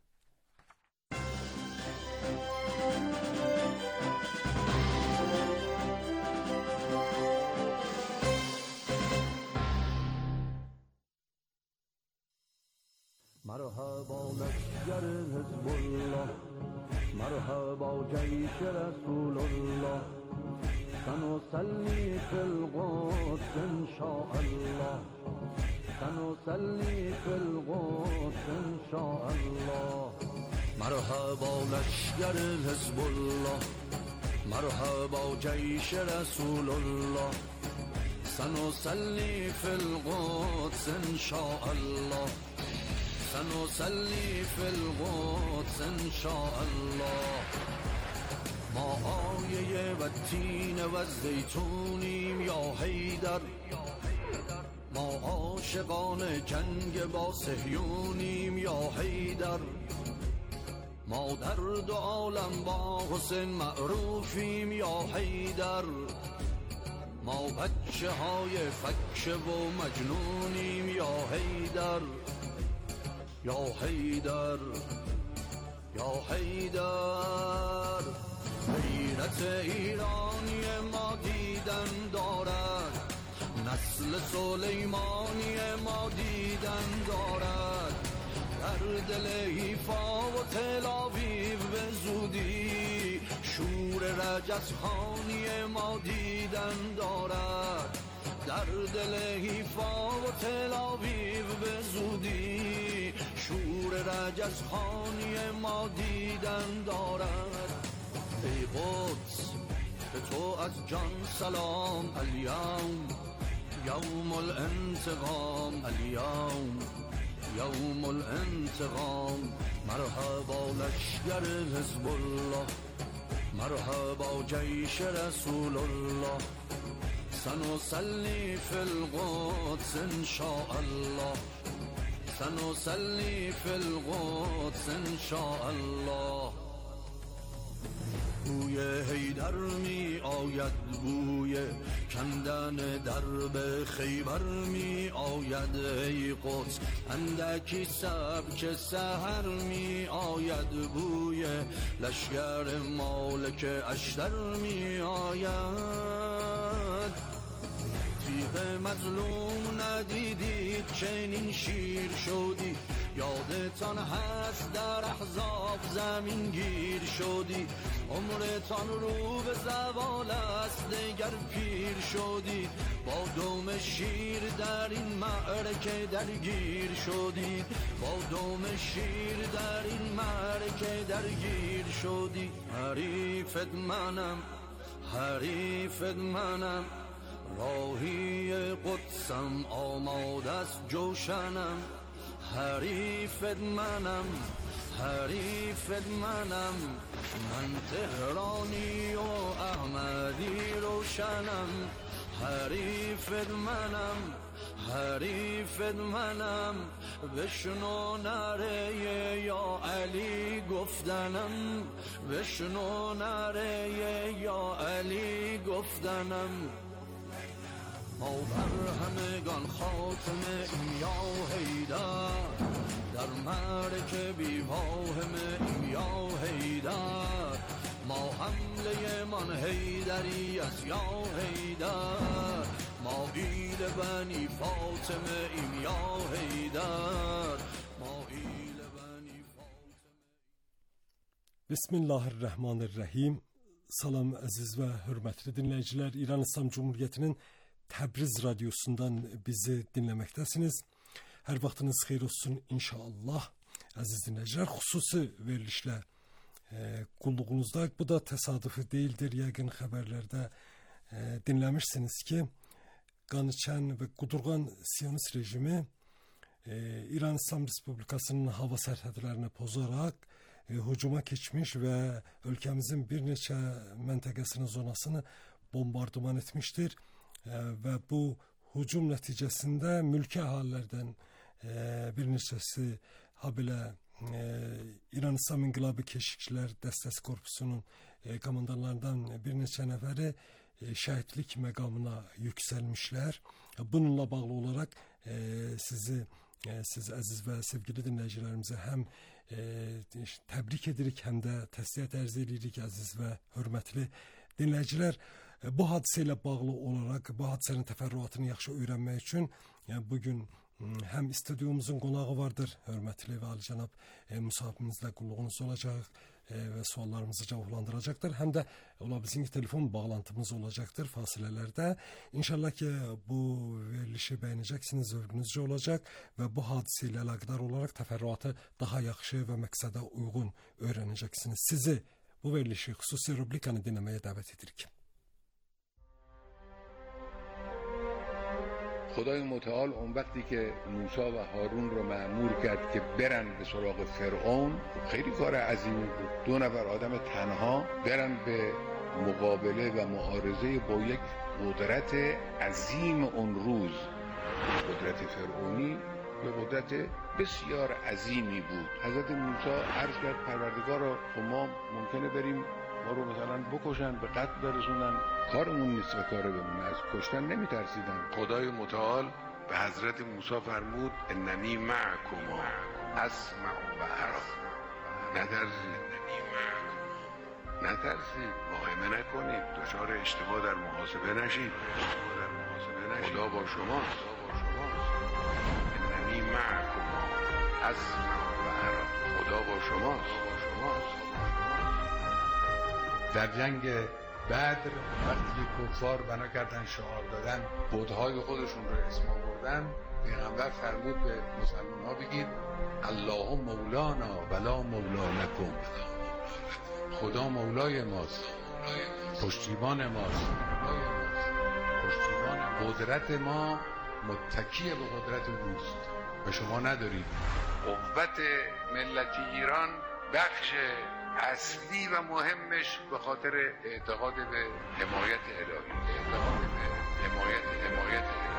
مرحبا لشکر حزب الله مرحبا جیش رسول الله سنصلي في القدس ان شاء الله سنصلي في القدس ان شاء الله مرحبا لشکر حزب الله مرحبا جیش رسول الله سنصلي في القدس ان شاء الله سنصلي في القدس ان شاء الله ما آیه و تین و زیتونیم یا حیدر ما عاشقان جنگ با صهیونیم یا حیدر ما در دو عالم با حسین معروفیم یا حیدر ما بچه های فکش و مجنونیم یا حیدر یا حیدر یا حیدر غیرت ایرانی ما دیدن دارد نسل سلیمانی ما دیدن دارد در دل حیفا و تل آویو به زودی شور رجزخانی ما دیدن دارد در دل حیفا و تل آویو به زودی شور رجزخانی ما دیدن دارد. ای قدس به تو از جان سلام، الیوم یوم الانتقام، الیوم یوم الانتقام. مرحبا لشگر حزب الله، مرحبا جیش رسول الله، سنصلي في القدس إن شاء الله، سنصلي في القدس إن شاء الله. بوی حیدر می آید، بوی کندن درب خیبر می آید. ای قدس اندکی سبک سحر می آید، بوی لشگر مالک اشتر می آید. تیغ مظلوم ندیدید چنین شیر شدی، یادتان هست در احزاب زمین گیر شدی. عمرتان رو به زوال است دگر پیر شدید، با دم شیر در این معرکه درگیر شدید، با دم شیر در این معرکه درگیر شدید. حریفت منم، حریفت منم، راهی قدسم آماده است جوشنم. حریفت منم، حریفت منم، من تهرانی و احمدی روشنم. حریفت منم، حریفت منم، بشنو نره یا علی گفتنم، بشنو نره یا علی گفتنم. ما بر همگان خاتمه ایم یا حیدر، در معرکه بی واهمه ایم یا حیدر. ما حمله من حیدری است یا حیدر، ما ایل بنی فاطمه ایم یا حیدر، ما ایل بنی فاطمه. بسم الله الرحمن الرحیم. Salam əziz və hörmətli dinləyicilər, İran İslam Cumhuriyyətinin Təbriz radyosundan bizi dinləməkdəsiniz. Hər vaxtınız xeyir olsun inşallah. Əziz dinləyicilər, xüsusi verilişlə qulluğunuzda. Bu da təsadüfi deyildir. Yəqin xəbərlərdə dinləmişsiniz ki, qan içən və qudurğan Siyonist rejimi İran İslam Respublikasının hava sərhədlərini pozaraq hücuma keçmiş və ölkəmizin bir neçə məntəqəsinin zonasını bombardıman etmişdir. Və bu hücum nəticəsində mülki əhalilərdən bir neçəsi, habelə İran İslam İnqilabı Keşikçilər Dəstəsi Korpusunun komandanlarından bir neçə nəfəri şəhidlik məqamına yüksəlmişlər. Bununla bağlı olaraq siz əziz və sevgili dinləyicilərimizi həm təbrik edirik, həm də təsliyyət ərz edirik əziz və hörmətli dinləyicilər. Bu hadisə ilə bağlı olaraq, bu hadisənin təfərrüatını yaxşı öyrənmək üçün bugün həm studiomuzun qonağı vardır, hörmətli və alicənab müsahibimizlə qulluğunuz olacaq və suallarımızı cavablandıracaqdır. Həm də ola bilsin ki, telefon bağlantımız olacaqdır fasilələrdə. İnşallah ki, bu verilişi bəyənəcəksiniz, zövqünüzcə olacaq və bu hadisə ilə əlaqədar olaraq təfərrüatı daha yaxşı və məqsədə uyğun öyrənəcəksiniz. Sizi bu verilişi, xüsusi rubrikanı dinləməyə dəvət edirik. خدای متعال اون وقتی که موسی و هارون رو مأمور کرد که برن به سراغ فرعون، خیلی کار عظیمی بود. 2 نفر آدم تنها برن به مقابله و معارضه با یک قدرت عظیم اون روز. قدرت فرعونی به قدرت بسیار عظیمی بود. حضرت موسی عرض کرد پروردگارا، خب ما ممکنه بریم ما رو مثلا بکشن، به قتل برسونن، کارمون نیست و کار بمونه. از کشتن نمیترسیدن. خدای متعال به حضرت موسی فرمود اننی معکما اسمع و ارا. نترسید، نترسید، واهمه نکنید، دچار اشتباه در محاسبه نشید. خدا با شماست. اننی معکما اسمع و ارا. خدا با شماست. در جنگ بدر وقتی کفار بنا کردن شعار دادن بت‌های خودشون رو اسم آوردن، پیغمبر فرمود به مسلمان ها بگید اللهم مولانا ولا مولا لکم، خدا مولای ماست، پشتیبان ماست، قدرت ما متکی به قدرت اوست و شما ندارید. قوت ملت ایران بخش اصلی و مهمش به خاطر اعتقاد به حمایت الهی، اعتقاد به حمایت الهی.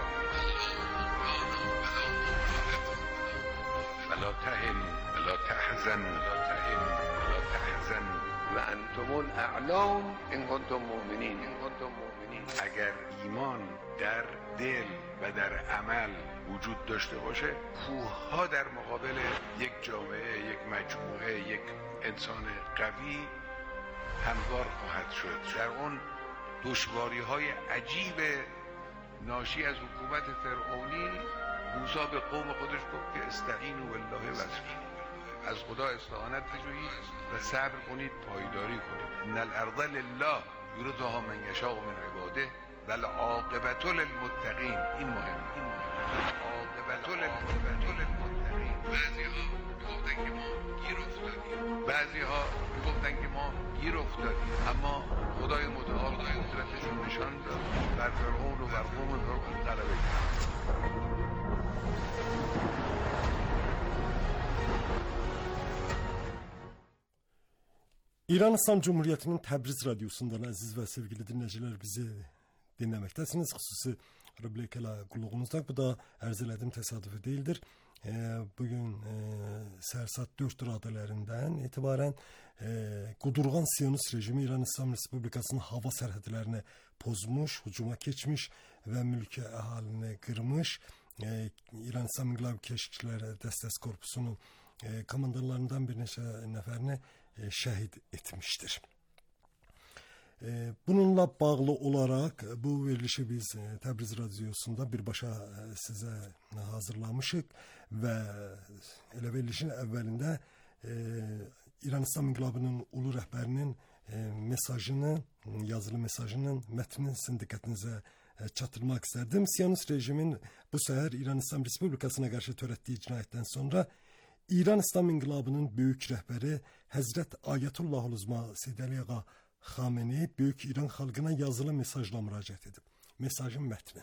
ولا تهنوا ولا تحزنوا ولا تحزنوا و انتم الاعلون ان کنتم مؤمنین. اگر ایمان در دل و در عمل وجود داشته باشه، کوه‌ها در مقابل یک جامعه، یک مجموعه، یک انسان قوی هموار خواهد شد. در اون دشواری‌های عجیب ناشی از حکومت فرعونی، موسی به قوم خودش گفت که استعینوا بالله واصبروا، از خدا استعانت بجویید و صبر کنید، پایداری کنید. ان الارض لله یورثها من یشاء من عباده والعاقبة للمتقین. این مهم، عاقبة للمتقین. بعضی‌ها میگفتن که ما گیر افتادیم، اما خدای متعال قدرتشون نشان داد، بر فرعون و بر قوم فرعون غلبه کرد. İran İslam Cumhuriyeti'nin Təbriz radyosundan əziz və sevgili dinləyicilər bizi dinləməkdəsiniz. Xüsusi Rüblekələ qulluğunuzda. Bu da ərz elədiyim təsadüfi deyildir. Bugün səhər saat 4 radələrindən etibarən qudurğan Siyonist rejimi İran İslam Respublikasının hava sərhədlərini pozmuş, hücuma keçmiş və mülki əhalini qırmış. İran İslam İnqilab Keşikçiləri Dəstəsi Korpusunun komandanlarından bir neçə nəfərini şəhid etmiştir. Bununla bağlı olaraq bu verilişi biz Təbriz Radyosunda birbaşa sizə hazırlamışıq və elə verilişin əvvəlində İran İslam İnqilabının ulu rəhbərinin mesajını, yazılı mesajının mətnini sizin diqqətinizə çatdırmaq istərdim. Siyonist rejimin bu səhər İran İslam Respublikasına qarşı törətdiyi cinayətdən sonra İran İslam İnqilabının böyük rəhbəri Həzrət Ayətullahul Uzma Seyyid Əli Ağa Xamenei böyük İran xalqına yazılı mesajla müraciət edib. Mesajın mətni.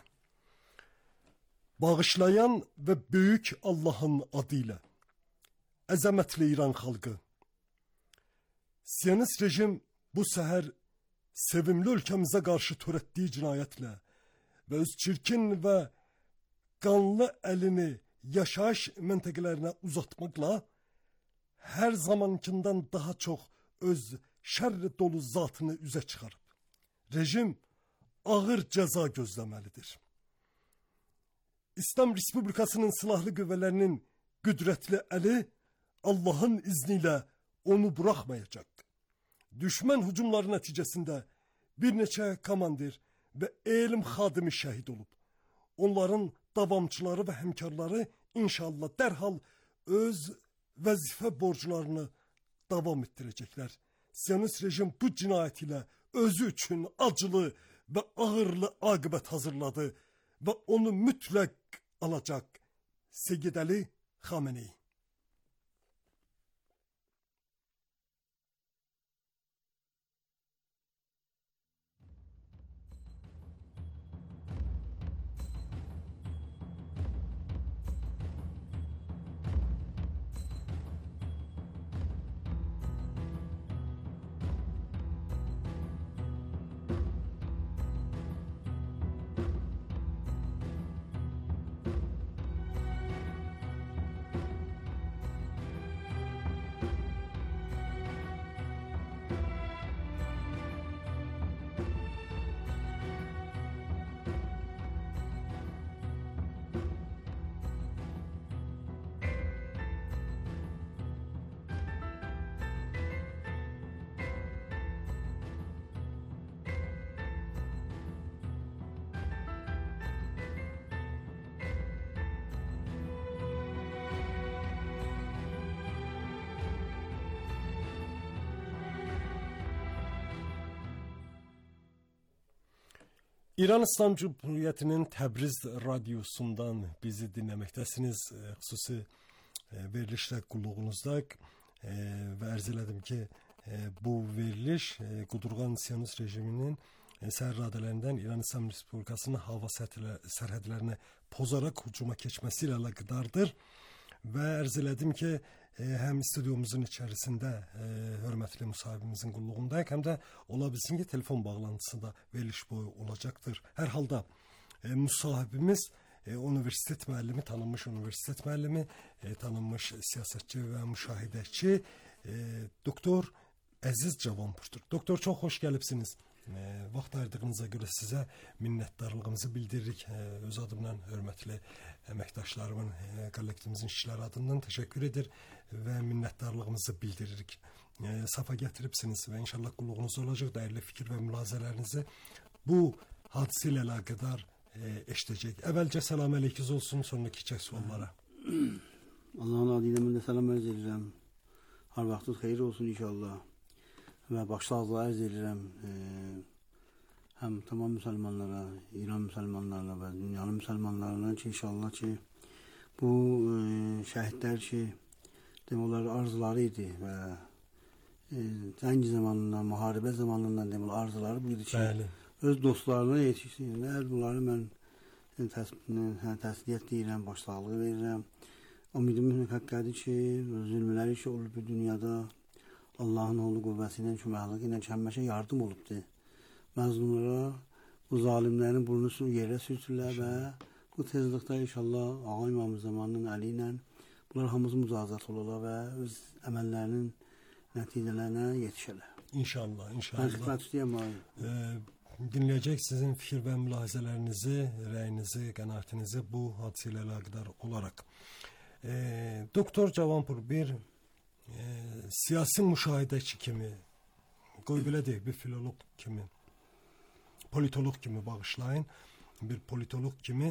Bağışlayan və böyük Allahın adı ilə əzəmətli İran xalqı, Siyonist rejim bu səhər sevimli ölkəmizə qarşı törətdiyi cinayətlə və öz çirkin və qanlı əlini yaşayış məntəqələrinə uzatmaqla hər zamankindən daha çox öz şərri dolu zatını üzə çıxarıb. Rejim ağır cəza gözləməlidir. İslam Respublikasının silahlı qüvvələrinin qüdrətli əli Allahın izni ilə onu buraxmayacaq. Düşmən hücumları nəticəsində bir neçə komandir və elm xadimi şəhid olub. Onların davamçıları və həmkarları inşallah dərhal öz vəzifə borclarını davam etdirəcəklər. Siyonist rejim bu cinayət ilə özü üçün acılı və ağırlı aqibət hazırladı və onu mütləq alacaq. Seyyid Əli Xamenei. İran İslam Cumhuriyeti'nin Təbriz radyosundan bizi dinləməkdəsiniz. Xüsusi verilişlə qulluğunuzdayıq və ərz elədim ki, bu veriliş qudurğan Siyonist rejiminin səhər radələrindən İran İslam Respublikasının hava sərhədlərini pozaraq hücuma keçməsi ilə əlaqədardır və ərz elədim ki, həm studiomuzun içərisində hörmətli müsahibimizin qulluğundayıq, həm də ola bilsin ki, telefon bağlantısı da veriliş boyu olacaqdır. Hər halda müsahibimiz universitet müəllimi, tanınmış universitet müəllimi, tanınmış siyasətçi və müşahidəçi doktor Əziz Cavanpurdur. Doktor, çox xoş gəlibsiniz. Vaxt ayırdığınıza görə sizə minnətdarlığımızı bildiririk. Öz adımdan hörmətli əməkdaşlarımın, kollektivimizin işçiləri adından təşəkkür edir və minnətdarlığımızı bildiririk. Safa gətiribsiniz və inşallah qulluğunuz olacaq. Dəyərli fikir və mülahizələrinizi bu hadisə ilə əlaqədar eşidəcək. Əvvəlcə salam əleykiz olsun, sonra keçək suallara. Allahın adıyla mən də salam ərz edirəm. Hər vaxtınız xeyir olsun inşallah. Və başsağlığı ərz edirəm həm tamam müsəlmanlara, İran müsəlmanlarına və dünyanın müsəlmanlarına ki, inşallah ki, bu şəhidlər ki, demək olar arzuları idi və cəng zamanından, müharibə zamanından demək olar arzuları buydu ki, öz dostlarına yetişsinlər. Bunları mən təsdiq deyirəm, başsağlığı verirəm. Ümidimiz mühəqqədir ki, zülmləri ki, olub bu dünyada Allahın oğlu qüvvəsi ilə, köməkliyi ilə həmişə yardım olubdur. Məzlumlara, bu zalimlərin burnunu yerə sürtürlər və bu tezlikdə inşallah Ağa İmam zamanının əli ilə bunlar hamısı mücazat olarlar və öz əməllərinin nəticələrinə yetişərlər. İnşallah, inşallah. Mən xidmət istəyəm abi. Dinləyəcək sizin fikir və mülahizələrinizi, rəyinizi, qənaətinizi bu hadisə ilə əlaqədar olaraq. Doktor Cavanpur bir siyasi müşahidəçi kimi, qoy belə deyək, bir filolog kimi, politolog kimi bağışlayın, bir politolog kimi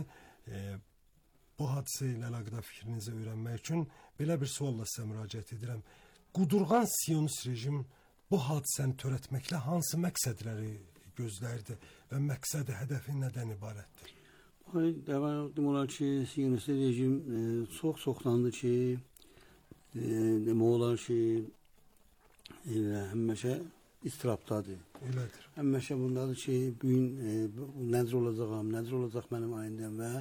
bu hadisə ilə əlaqədar fikrinizi öyrənmək üçün belə bir sualla sizə müraciət edirəm. Qudurğan Siyonist rejim bu hadisəni törətməklə hansı məqsədləri gözlərdi və məqsədi, hədəfi nədən ibarətdir? Demək olar ki, Siyonist rejim çoxdandır ki, demək olar ki, həmişə istirabdadır. Elədir. Həmişə bundadır ki, bugün nədir olacaq mənim ayındam və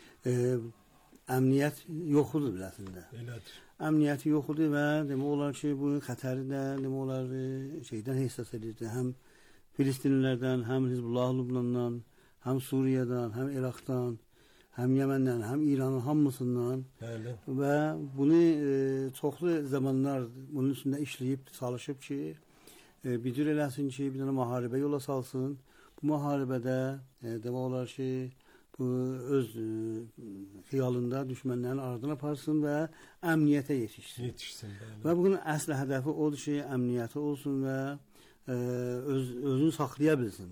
əmniyyət yoxudur biləsində. Elədir. Əmniyyəti yoxudur və demək olar ki, bu xətəri də demək olar şeydən hissas edirdi. Həm Filistinlilərdən, həm Hizbullah Lübnandan, həm Suriyadan, həm İraqdan, həm Yeməndən, həm İranın hamısından və bunu çoxlu zamanlar bunun üstündə işləyib, çalışıb ki, bidir eləsin ki, bir dənə müharibə yola salsın. Bu müharibədə demək olar ki, bu öz xiyalında düşmənlərin ardına aparsın və əmniyyətə yetişsin. Və bugün əsl hədəfi odur ki, əmniyyəti olsun və özünü saxlaya bilsin.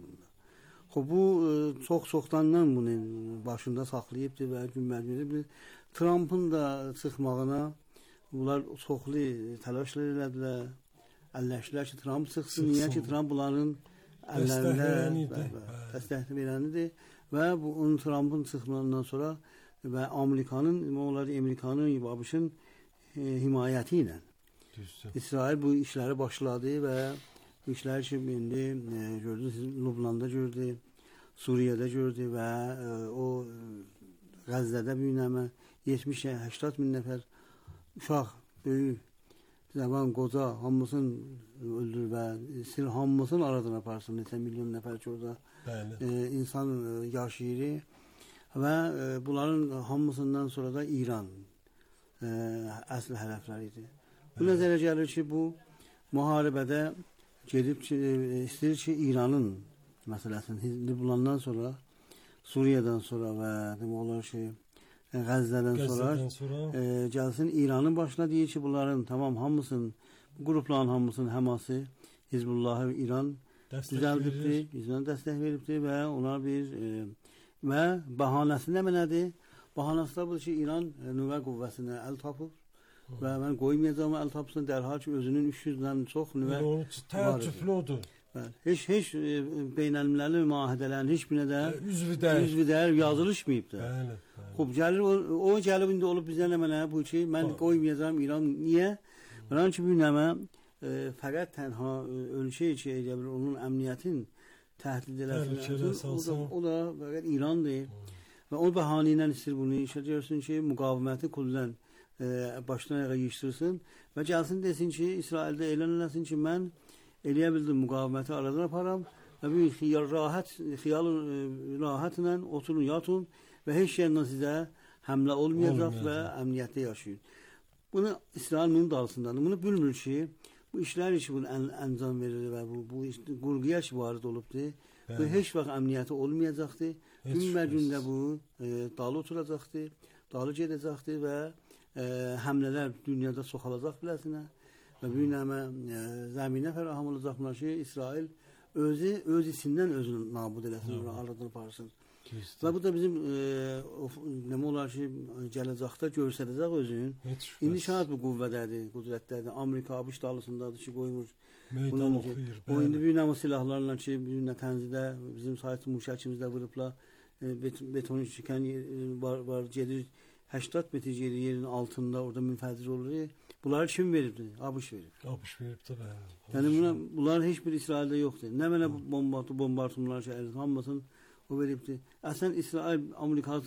Bu çoxdandan bunu başında saxlayıbdır və günməcmiri Trump'ın da çıxmağına bunlar çoxlu təlaşlar elədilər, əlləşdilər ki, Trump çıxsın. Niyə ki, Trump bunların əllərində dəstək verənidir və bu Trump'ın çıxmağından sonra və Amerikanın ABŞ-ın himayəti ilə İsrail bu işləri başladı və bu işlər ki, indi gördünüz, Lübnanda gördü, Suriyada gördü və o Qəzzədə büyünəmə 70-80 min nəfər uşaq, böyük, zaman, qoca, hamısını öldür və hamısını aradan aparsın, neçə milyon nəfər ki, orada insan yaşayır və bunların hamısından sonra da İran əsl hədəfləri idi. Bu nəzərə gəlir ki, bu müharibədə gedib istəyir ki, İranın məsələsini bulandan sonra, Suriyadan sonra və demək olar ki, Qəzzədən sonra gəlsin İranın başına deyir ki, bunların tamam hamısının, qrupların hamısının həması, Hizbullahı İran düzəldibdir, İran dəstək veribdir və onlar və bahanəsi nədir? Bahanəsi də budur ki, İran nüvə qüvvəsinə əl tapır və mən qoymayacağım əl tapsın, dərhal ki, özünün 300-dən çox nüvə təəccüblü odur. Bəli. Heç beynəlmiləli müahidələrin heç birinə də üzvü deyil, yazılışmayıb da. Bəli. Xoş gəlir o gəlib indi olub bizdən mənə bu ki, mən qoymayacağam İran. Niyə? Mənim ki, bu nəmə fəqət tənha ölkə ki, elə bir onun əmniyyətin təhdid eləsin. O da fəqət İrandır. Və o bəhanə ilə istəyir bunu işə görsün ki, müqaviməti kullan başdan ayağa yığışdırsın və gəlsin desin ki, İsraildə elan eləsin ki, mən eləyə bildim müqaviməti aradan aparam və bir xiyal rahatla oturun, yatın və heç yerdən sizə həmlə olmayacaq və əmniyyətdə yaşayın. Bunu İsrail bunun dalsındadır. Bunu bilmir ki, bu işlər ki, bunu əncam verir və bu qurğuya ki, varid olubdur. Bu heç vaxt əmniyyəti olmayacaqdır. Gün və gündə bu dalı oturacaqdır, dalı gedəcəkdir və həmlələr dünyada çoxalacaq biləsinə və bir nəmə zəminə fəraham olacaq buna ki, İsrail öz içindən özünü nabud eləsin, aradan aparsın. Və bu da bizim nəmə olar ki, gələcəkdə göstərəcək özünün. İndi şahid bu qüvvədədir, qudrətdədir. Amerika, ABŞ dalısındadır ki, qoymur. O indi bir nəmə silahlarla ki, bir nə tənzidə bizim saytı müşəkimizdə vurubla beton çıxan var, gedir 80 metr yerin altında orada münfəcir olur. Bunları kim veribdi? ABŞ verib. ABŞ verib də. Yəni bunlar heç bir İsraildə yoxdur. Nə mənə bombardmanlar ki, hamısını o veribdi. Əslən İsrail Amerika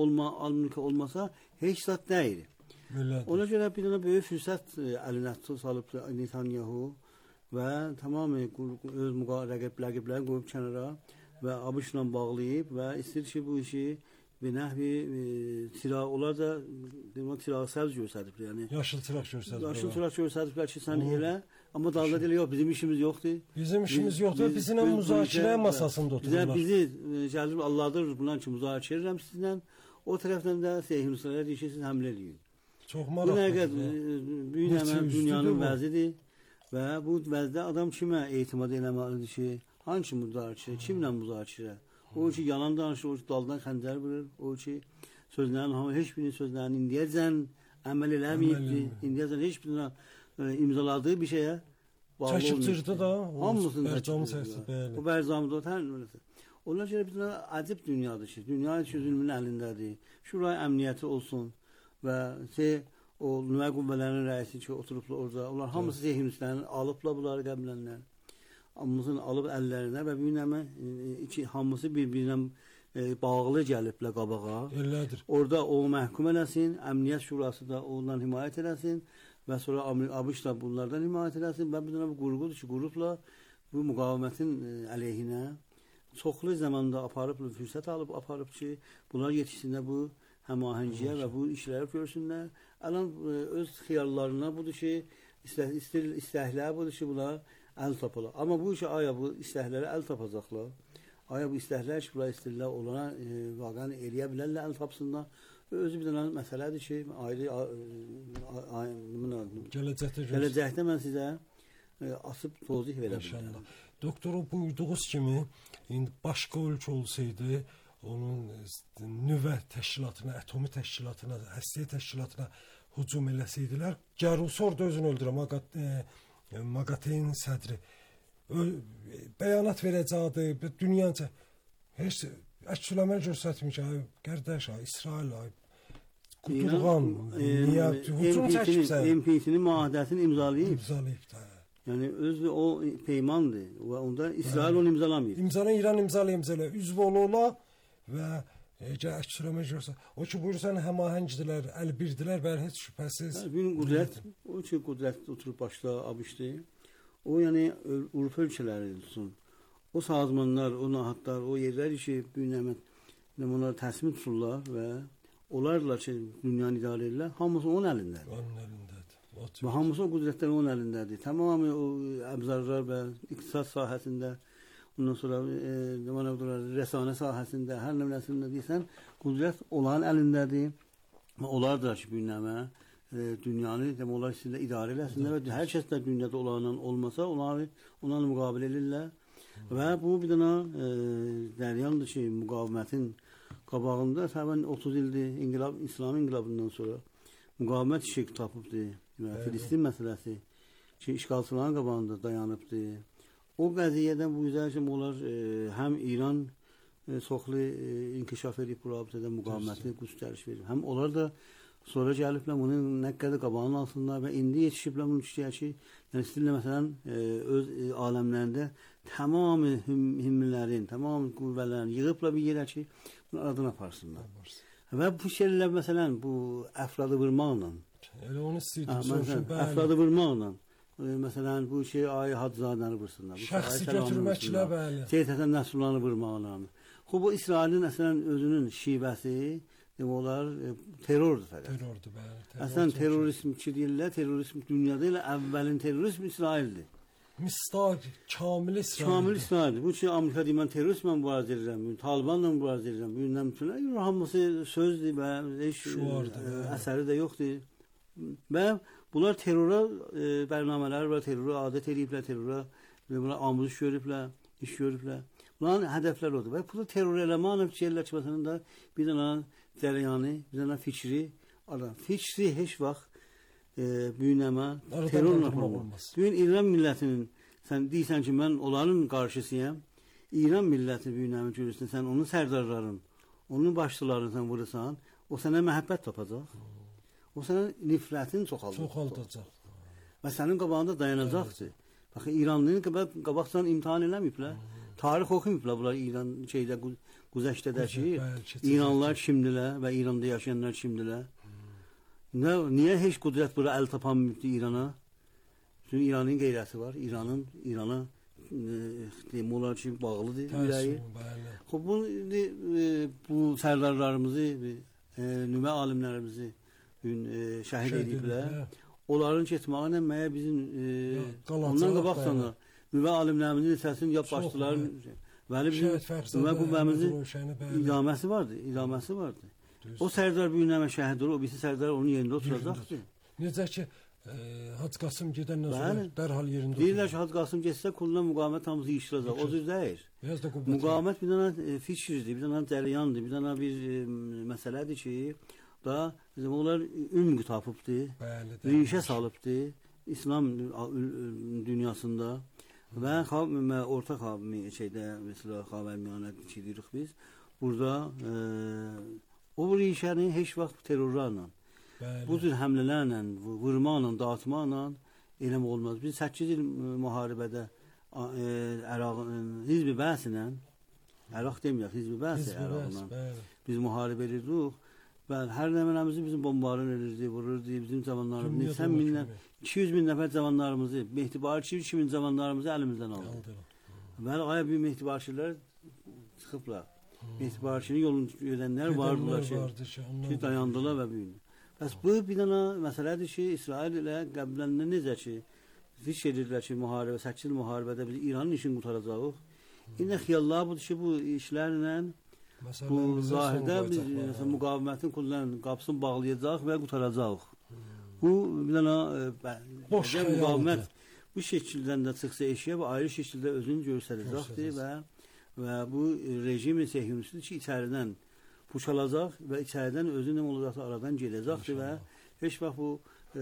olmasa heç zat deyil. Ona görə bir dənə böyük fürsət əlinə salıb Netanyahu və tamamilə öz rəqiblərini qoyub kənara və ABŞ-la bağlayıb və istəyir ki, bu işi bir nəhvi çıraq, onlar da demək çıraq səbz göstəriblər. Yəni yaşıl çıraq göstəriblər. Yaşıl çıraq göstəriblər ki, sən elə, amma dalda deyil, yox, bizim işimiz yoxdur. Bizim işimiz yoxdur, bizimlə müzakirə masasında otururlar. Bizi gəlib Allah'dır bundan ki, müzakirə edirəm sizlə. O tərəfdən də Seyhunistlərə deyir ki, siz həmlə eləyin. Çox maraqlıdır. Bu nəqəd dünyanın vəzidir və bu vəzdə adam kimə etimad eləməlidir ki, hangi müzakirə, kimlə müzakirə? O ki, yalan danışır, o ki, daldan xəncər vurur, o ki, sözlərin, heç birinin sözlərini indiyəcən əməl eləməyibdir, indiyəcən heç birinin imzaladığı bir şeyə bağlı olmuşdur. Çəkibcirdi da, bərcamı çəkib, o bərzamı da təmin. Onlar görə bir acib dünyadır ki, dünya ki, zülmün əlindədir, şuraya əmniyyəti olsun və o nüvə qüvvələrinin rəisi ki, oturublar orada, onlar hamısı Zeyhinistlərini alıblar bunları qəbilənlər. Hamısını alıb əllərinə və bir nəmə hamısı bir-birinə bağlı gəliblər qabağa. Elədir. Orada o məhkum eləsin, Əmniyyət Şurası da ondan himayət eləsin və sonra ABŞ da bunlardan himayət eləsin və bir dənə bu qurğudur ki, qurublar bu müqavimətin əleyhinə çoxlu zamanda aparıb, fürsət alıb aparıb ki, bunlar yetişsinlər bu həmahəngiyə və bu işləri görsünlər. Ələn öz xiyallarına budur ki, istəklər budur ki, bunlar əl tapırlar. Amma bu işə aya bu istəklərə əl tapacaqlar. Aya bu istəklər ki, bunlar istəyirlər olana vaqan eləyə bilərlər, əl tapsınlar. Özü bir dənə məsələdir ki, gələcəkdə mən sizə asıb tozih verə bilirəm. Doktor, buyurduğunuz kimi, indi başqa ölkə olsaydı, onun nüvə təşkilatına, atomi təşkilatına, həstiyyə təşkilatına hücum eləsəydilər, Gərusor da özünü öldürəm, Maqateyn sədri bəyanat verəcəkdi, dünyanca heç əksüləmə göstərmir ki, qardaş, İsrail, qudurğan, niyə hücum çəkibsən? MPT-nin maddəsini imzalayıb. İmzalayıb da. Yəni, özü o peymandır və onda İsrail onu imzalamayıb. İran imzalayıb, üzv olurlar və əksüləmə göstər. O ki, buyursan, həmahəngdilər, əlbirdilər və heç şübhəsiz. O ki, qudrət oturub başda ABŞ-dir. O, yəni, Avropa ölkələri olsun. O sazmanlar, o nahatlar, o yerlər ki, onları təsmin tuturlar və onlarla ki, dünyanı idarə edirlər, hamısı onun əlindədir. Onun əlindədir. Və hamısı o qudrətlər onun əlindədir. Tamamı o əbzarlar və iqtisad sahəsində, ondan sonra rəsanə sahəsində, hər nömrəsində deyirsən, qudrət onların əlindədir. Və onlar da ki, bir nəmə dünyanı onlar içində idarə eləsinlər və hər kəs də dünyada olandan olmasa, onlarla müqabilə edirlər. Və bu bir dənə dəryandır ki, müqavimətin qabağında təbən 30 ildir İslam inqilabından sonra müqavimət şekli tapıbdır və Filistin məsələsi ki, işğalçıların qabağında dayanıbdır. o qəziyyədən bu üzərcəm olar həm İran çoxlu inkişaf edib bu rabitədə müqaviməti göstəriş verir. Həm onlar da sonra gəliblər bunun nə qədər qabağını alsınlar və indi yetişiblər bunun ki, yəni istəyirlər məsələn öz aləmlərində tamamı himmilərin, tamam qüvvələrin yığıblar bir yerə ki, bunu aradan aparsınlar. Və bu şeylər məsələn bu əfradı vurmaqla, elə onu istəyirdim. Əfradı vurmaqla, məsələn bu şey ay hadzadəni vursunlar. Şəxsi götürməklə bəli. Seyid Həsən Nəsrullanı vurmaqla. Xub bu İsrailin əslən özünün şivəsi demək olar terrordur fəqət. Terrordur bəli. Əslən terrorizm ki deyirlər, terrorizm dünyada elə əvvəlin terrorizm İsraildir. Mistaq kamil İsrail. Kamil İsrail. Bu ki Amerika deyir mən terrorizmlə mübarizə edirəm, Talibanla mübarizə edirəm. Bu gündən bütün hamısı sözdür və heç əsəri də yoxdur. Və bunlar terrora bərnamələr və terrora adət ediblər, terrora amuzuş görüblər, iş görüblər. Bunların hədəflər odur. Və bu da terror eləmanı şeylər ki, məsələn da bir dənə cərəyanı, bir dənə fikri adam. Fikri heç vaxt büyünəmə terrorla olmaz. Bugün İran millətinin sən deyirsən ki, mən onların qarşısıyam. İran milləti büyünəmə görürsən, sən onun sərdarların, onun başçılarını sən vurursan, o sənə məhəbbət tapacaq. O sənə nifrətin çoxaldacaq. Və sənin qabağında dayanacaqdır. Baxın, İranlının qabaqdan imtahan eləməyiblər. Tarix oxumayıblar bunlar İran şeydə güzəştədə ki, İranlılar kimdilər və İranda yaşayanlar kimdilər. Niyə heç qüdrət bura əl tapanmıydı İrana? Çünki İranın qeyrəti var. İrana deyim olar ki, bağlıdır ürəyi. Bu sərdarlarımızı, nüvə alimlərimizi şəhid ediblər. Onların getməyinə məyə bizim ondan qabaq sonra nüvə alimlərimizin səsini yap başçıların bəli bizim nüvə qüvvəmizin idaməsi vardı. O sərdar büyünəmə şəhid olur, o birisi sərdar onun yerində oturacaqdır. Necə ki Hacı Qasım gedəndən sonra dərhal yerində oturur. Deyirlər ki, Hacı Qasım getsə kullan müqavimət hamısı yığışdıracaq. O cür deyil. Müqavimət bir dənə fikirdir, bir dənə cərəyandır, bir dənə bir məsələdir ki, da bizim onlar ümq tapıbdır, rişə salıbdır İslam dünyasında və orta şeydə, mesela xavərmiyanə deyirik biz. Burada o rişəni heç vaxt terrorlarla, bu cür həmlələrlə, vurmaqla, dağıtmaqla eləmək olmaz. Biz 8 il müharibədə Hizb-i Bəs-ilə, Əraq deməyək, Hizb-i Bəs Əraqla biz müharibə edirdik. Bəli, hər nəmələmizi bizim bombarın edirdi, vururdu, bizim cavanlarımızı, 200 min nəfər cavanlarımızı, Mehdibarçı 2000 cavanlarımızı əlimizdən aldı. Bəli, aya bir Mehdibarçılar çıxıblar. Mehdibarçının yolunu gedənlər vardılar ki, dayandılar və büyüdü. Bəs bu bir dənə məsələdir ki, İsrail ilə qəbləndə necə ki, fikr edirlər ki, 8 il müharibədə biz İranın işini qutaracağıq. İndi xiyallar budur ki, bu işlərlə bu zahirdə biz müqavimətin qapısını bağlayacaq və qutaracaq. Bu bir dənə müqavimət bu şəkildən də çıxsa eşiyə və ayrı şəkildə özünü göstərəcəkdir və bu rejimin sehyonistdir ki, içəridən puçalacaq və içəridən özünü olacaqsa aradan gedəcəkdir və heç vaxt bu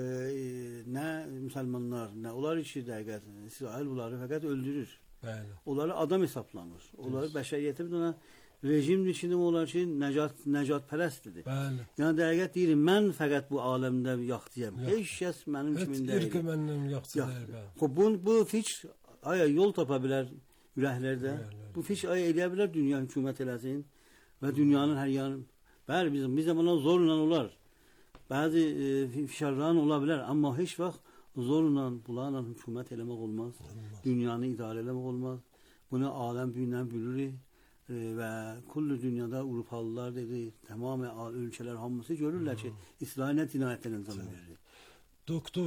nə müsəlmanlar, nə onlar iki dəqiqət İsrail bunları fəqət öldürür. Onları adam hesablanır. Onları bəşəriyyətə bir dənə rejim düşünüm olar ki, nəcat pərəstdir. Yəni dəqiqət deyirəm, mən fəqət bu aləmdə yaxdıyam. Heç kəs mənim kimin deyil. İrqi məndən yaxdıyam. Bu fikr yol tapa bilər ürəklərdə. Bu fikr eləyə bilər dünya hökumət eləsin və dünyanın hər yanı. Bəli, biz buna zorla olar. Bəzi fikirlərin ola bilər, amma heç vaxt zorla, bunlarla hökumət eləmək olmaz. Dünyanı idarə eləmək olmaz. Bunu aləm büyündən bilirik. Və kullu dünyada Avrupalılar dedi, tamamı ölkələr hamısı görürlər ki, İsrail nə cinayətlər əncam edir. Doktor,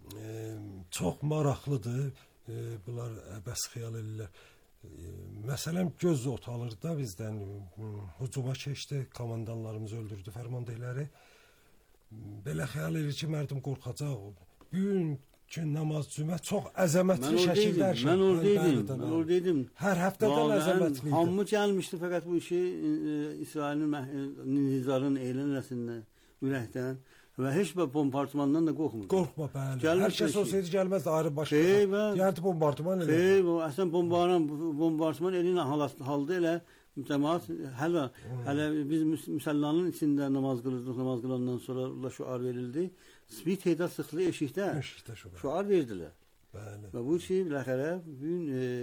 çox maraqlıdır, bunlar əbəs xiyal edirlər. Məsələn, göz otalır da bizdən, hücuma keçdi, komandanlarımız öldürdü fərmandehləri. Belə xiyal edir ki, mərdim qorxacaq. Bugün ki, namaz cümə çox əzəmətli şəkildə mən oradaydım. Hər həftədən əzəmətli idi. Hamı gəlmişdi, fəqət bu işi İsrailin Nizarın elan eləsinlər ürəkdən. və heç bir bombardımandan da qorxmurdu. Qorxma bəli. Gəlmir Hər kəs ki- olsaydı gəlməzdi ayrı başqa. Xeyr, bəli. Deyərdi bombardıman elə. Xeyr, o əslən bombardman elin halda elə cəmaət hələ biz müsəllanın içində namaz qılırdıq, namaz qılandan sonra Allah şüar verildi. Bir tədad sıxlı eşikdə Eşikdə şüar. şüar verdilər. Bəli. Və bu şey biləxərə bu gün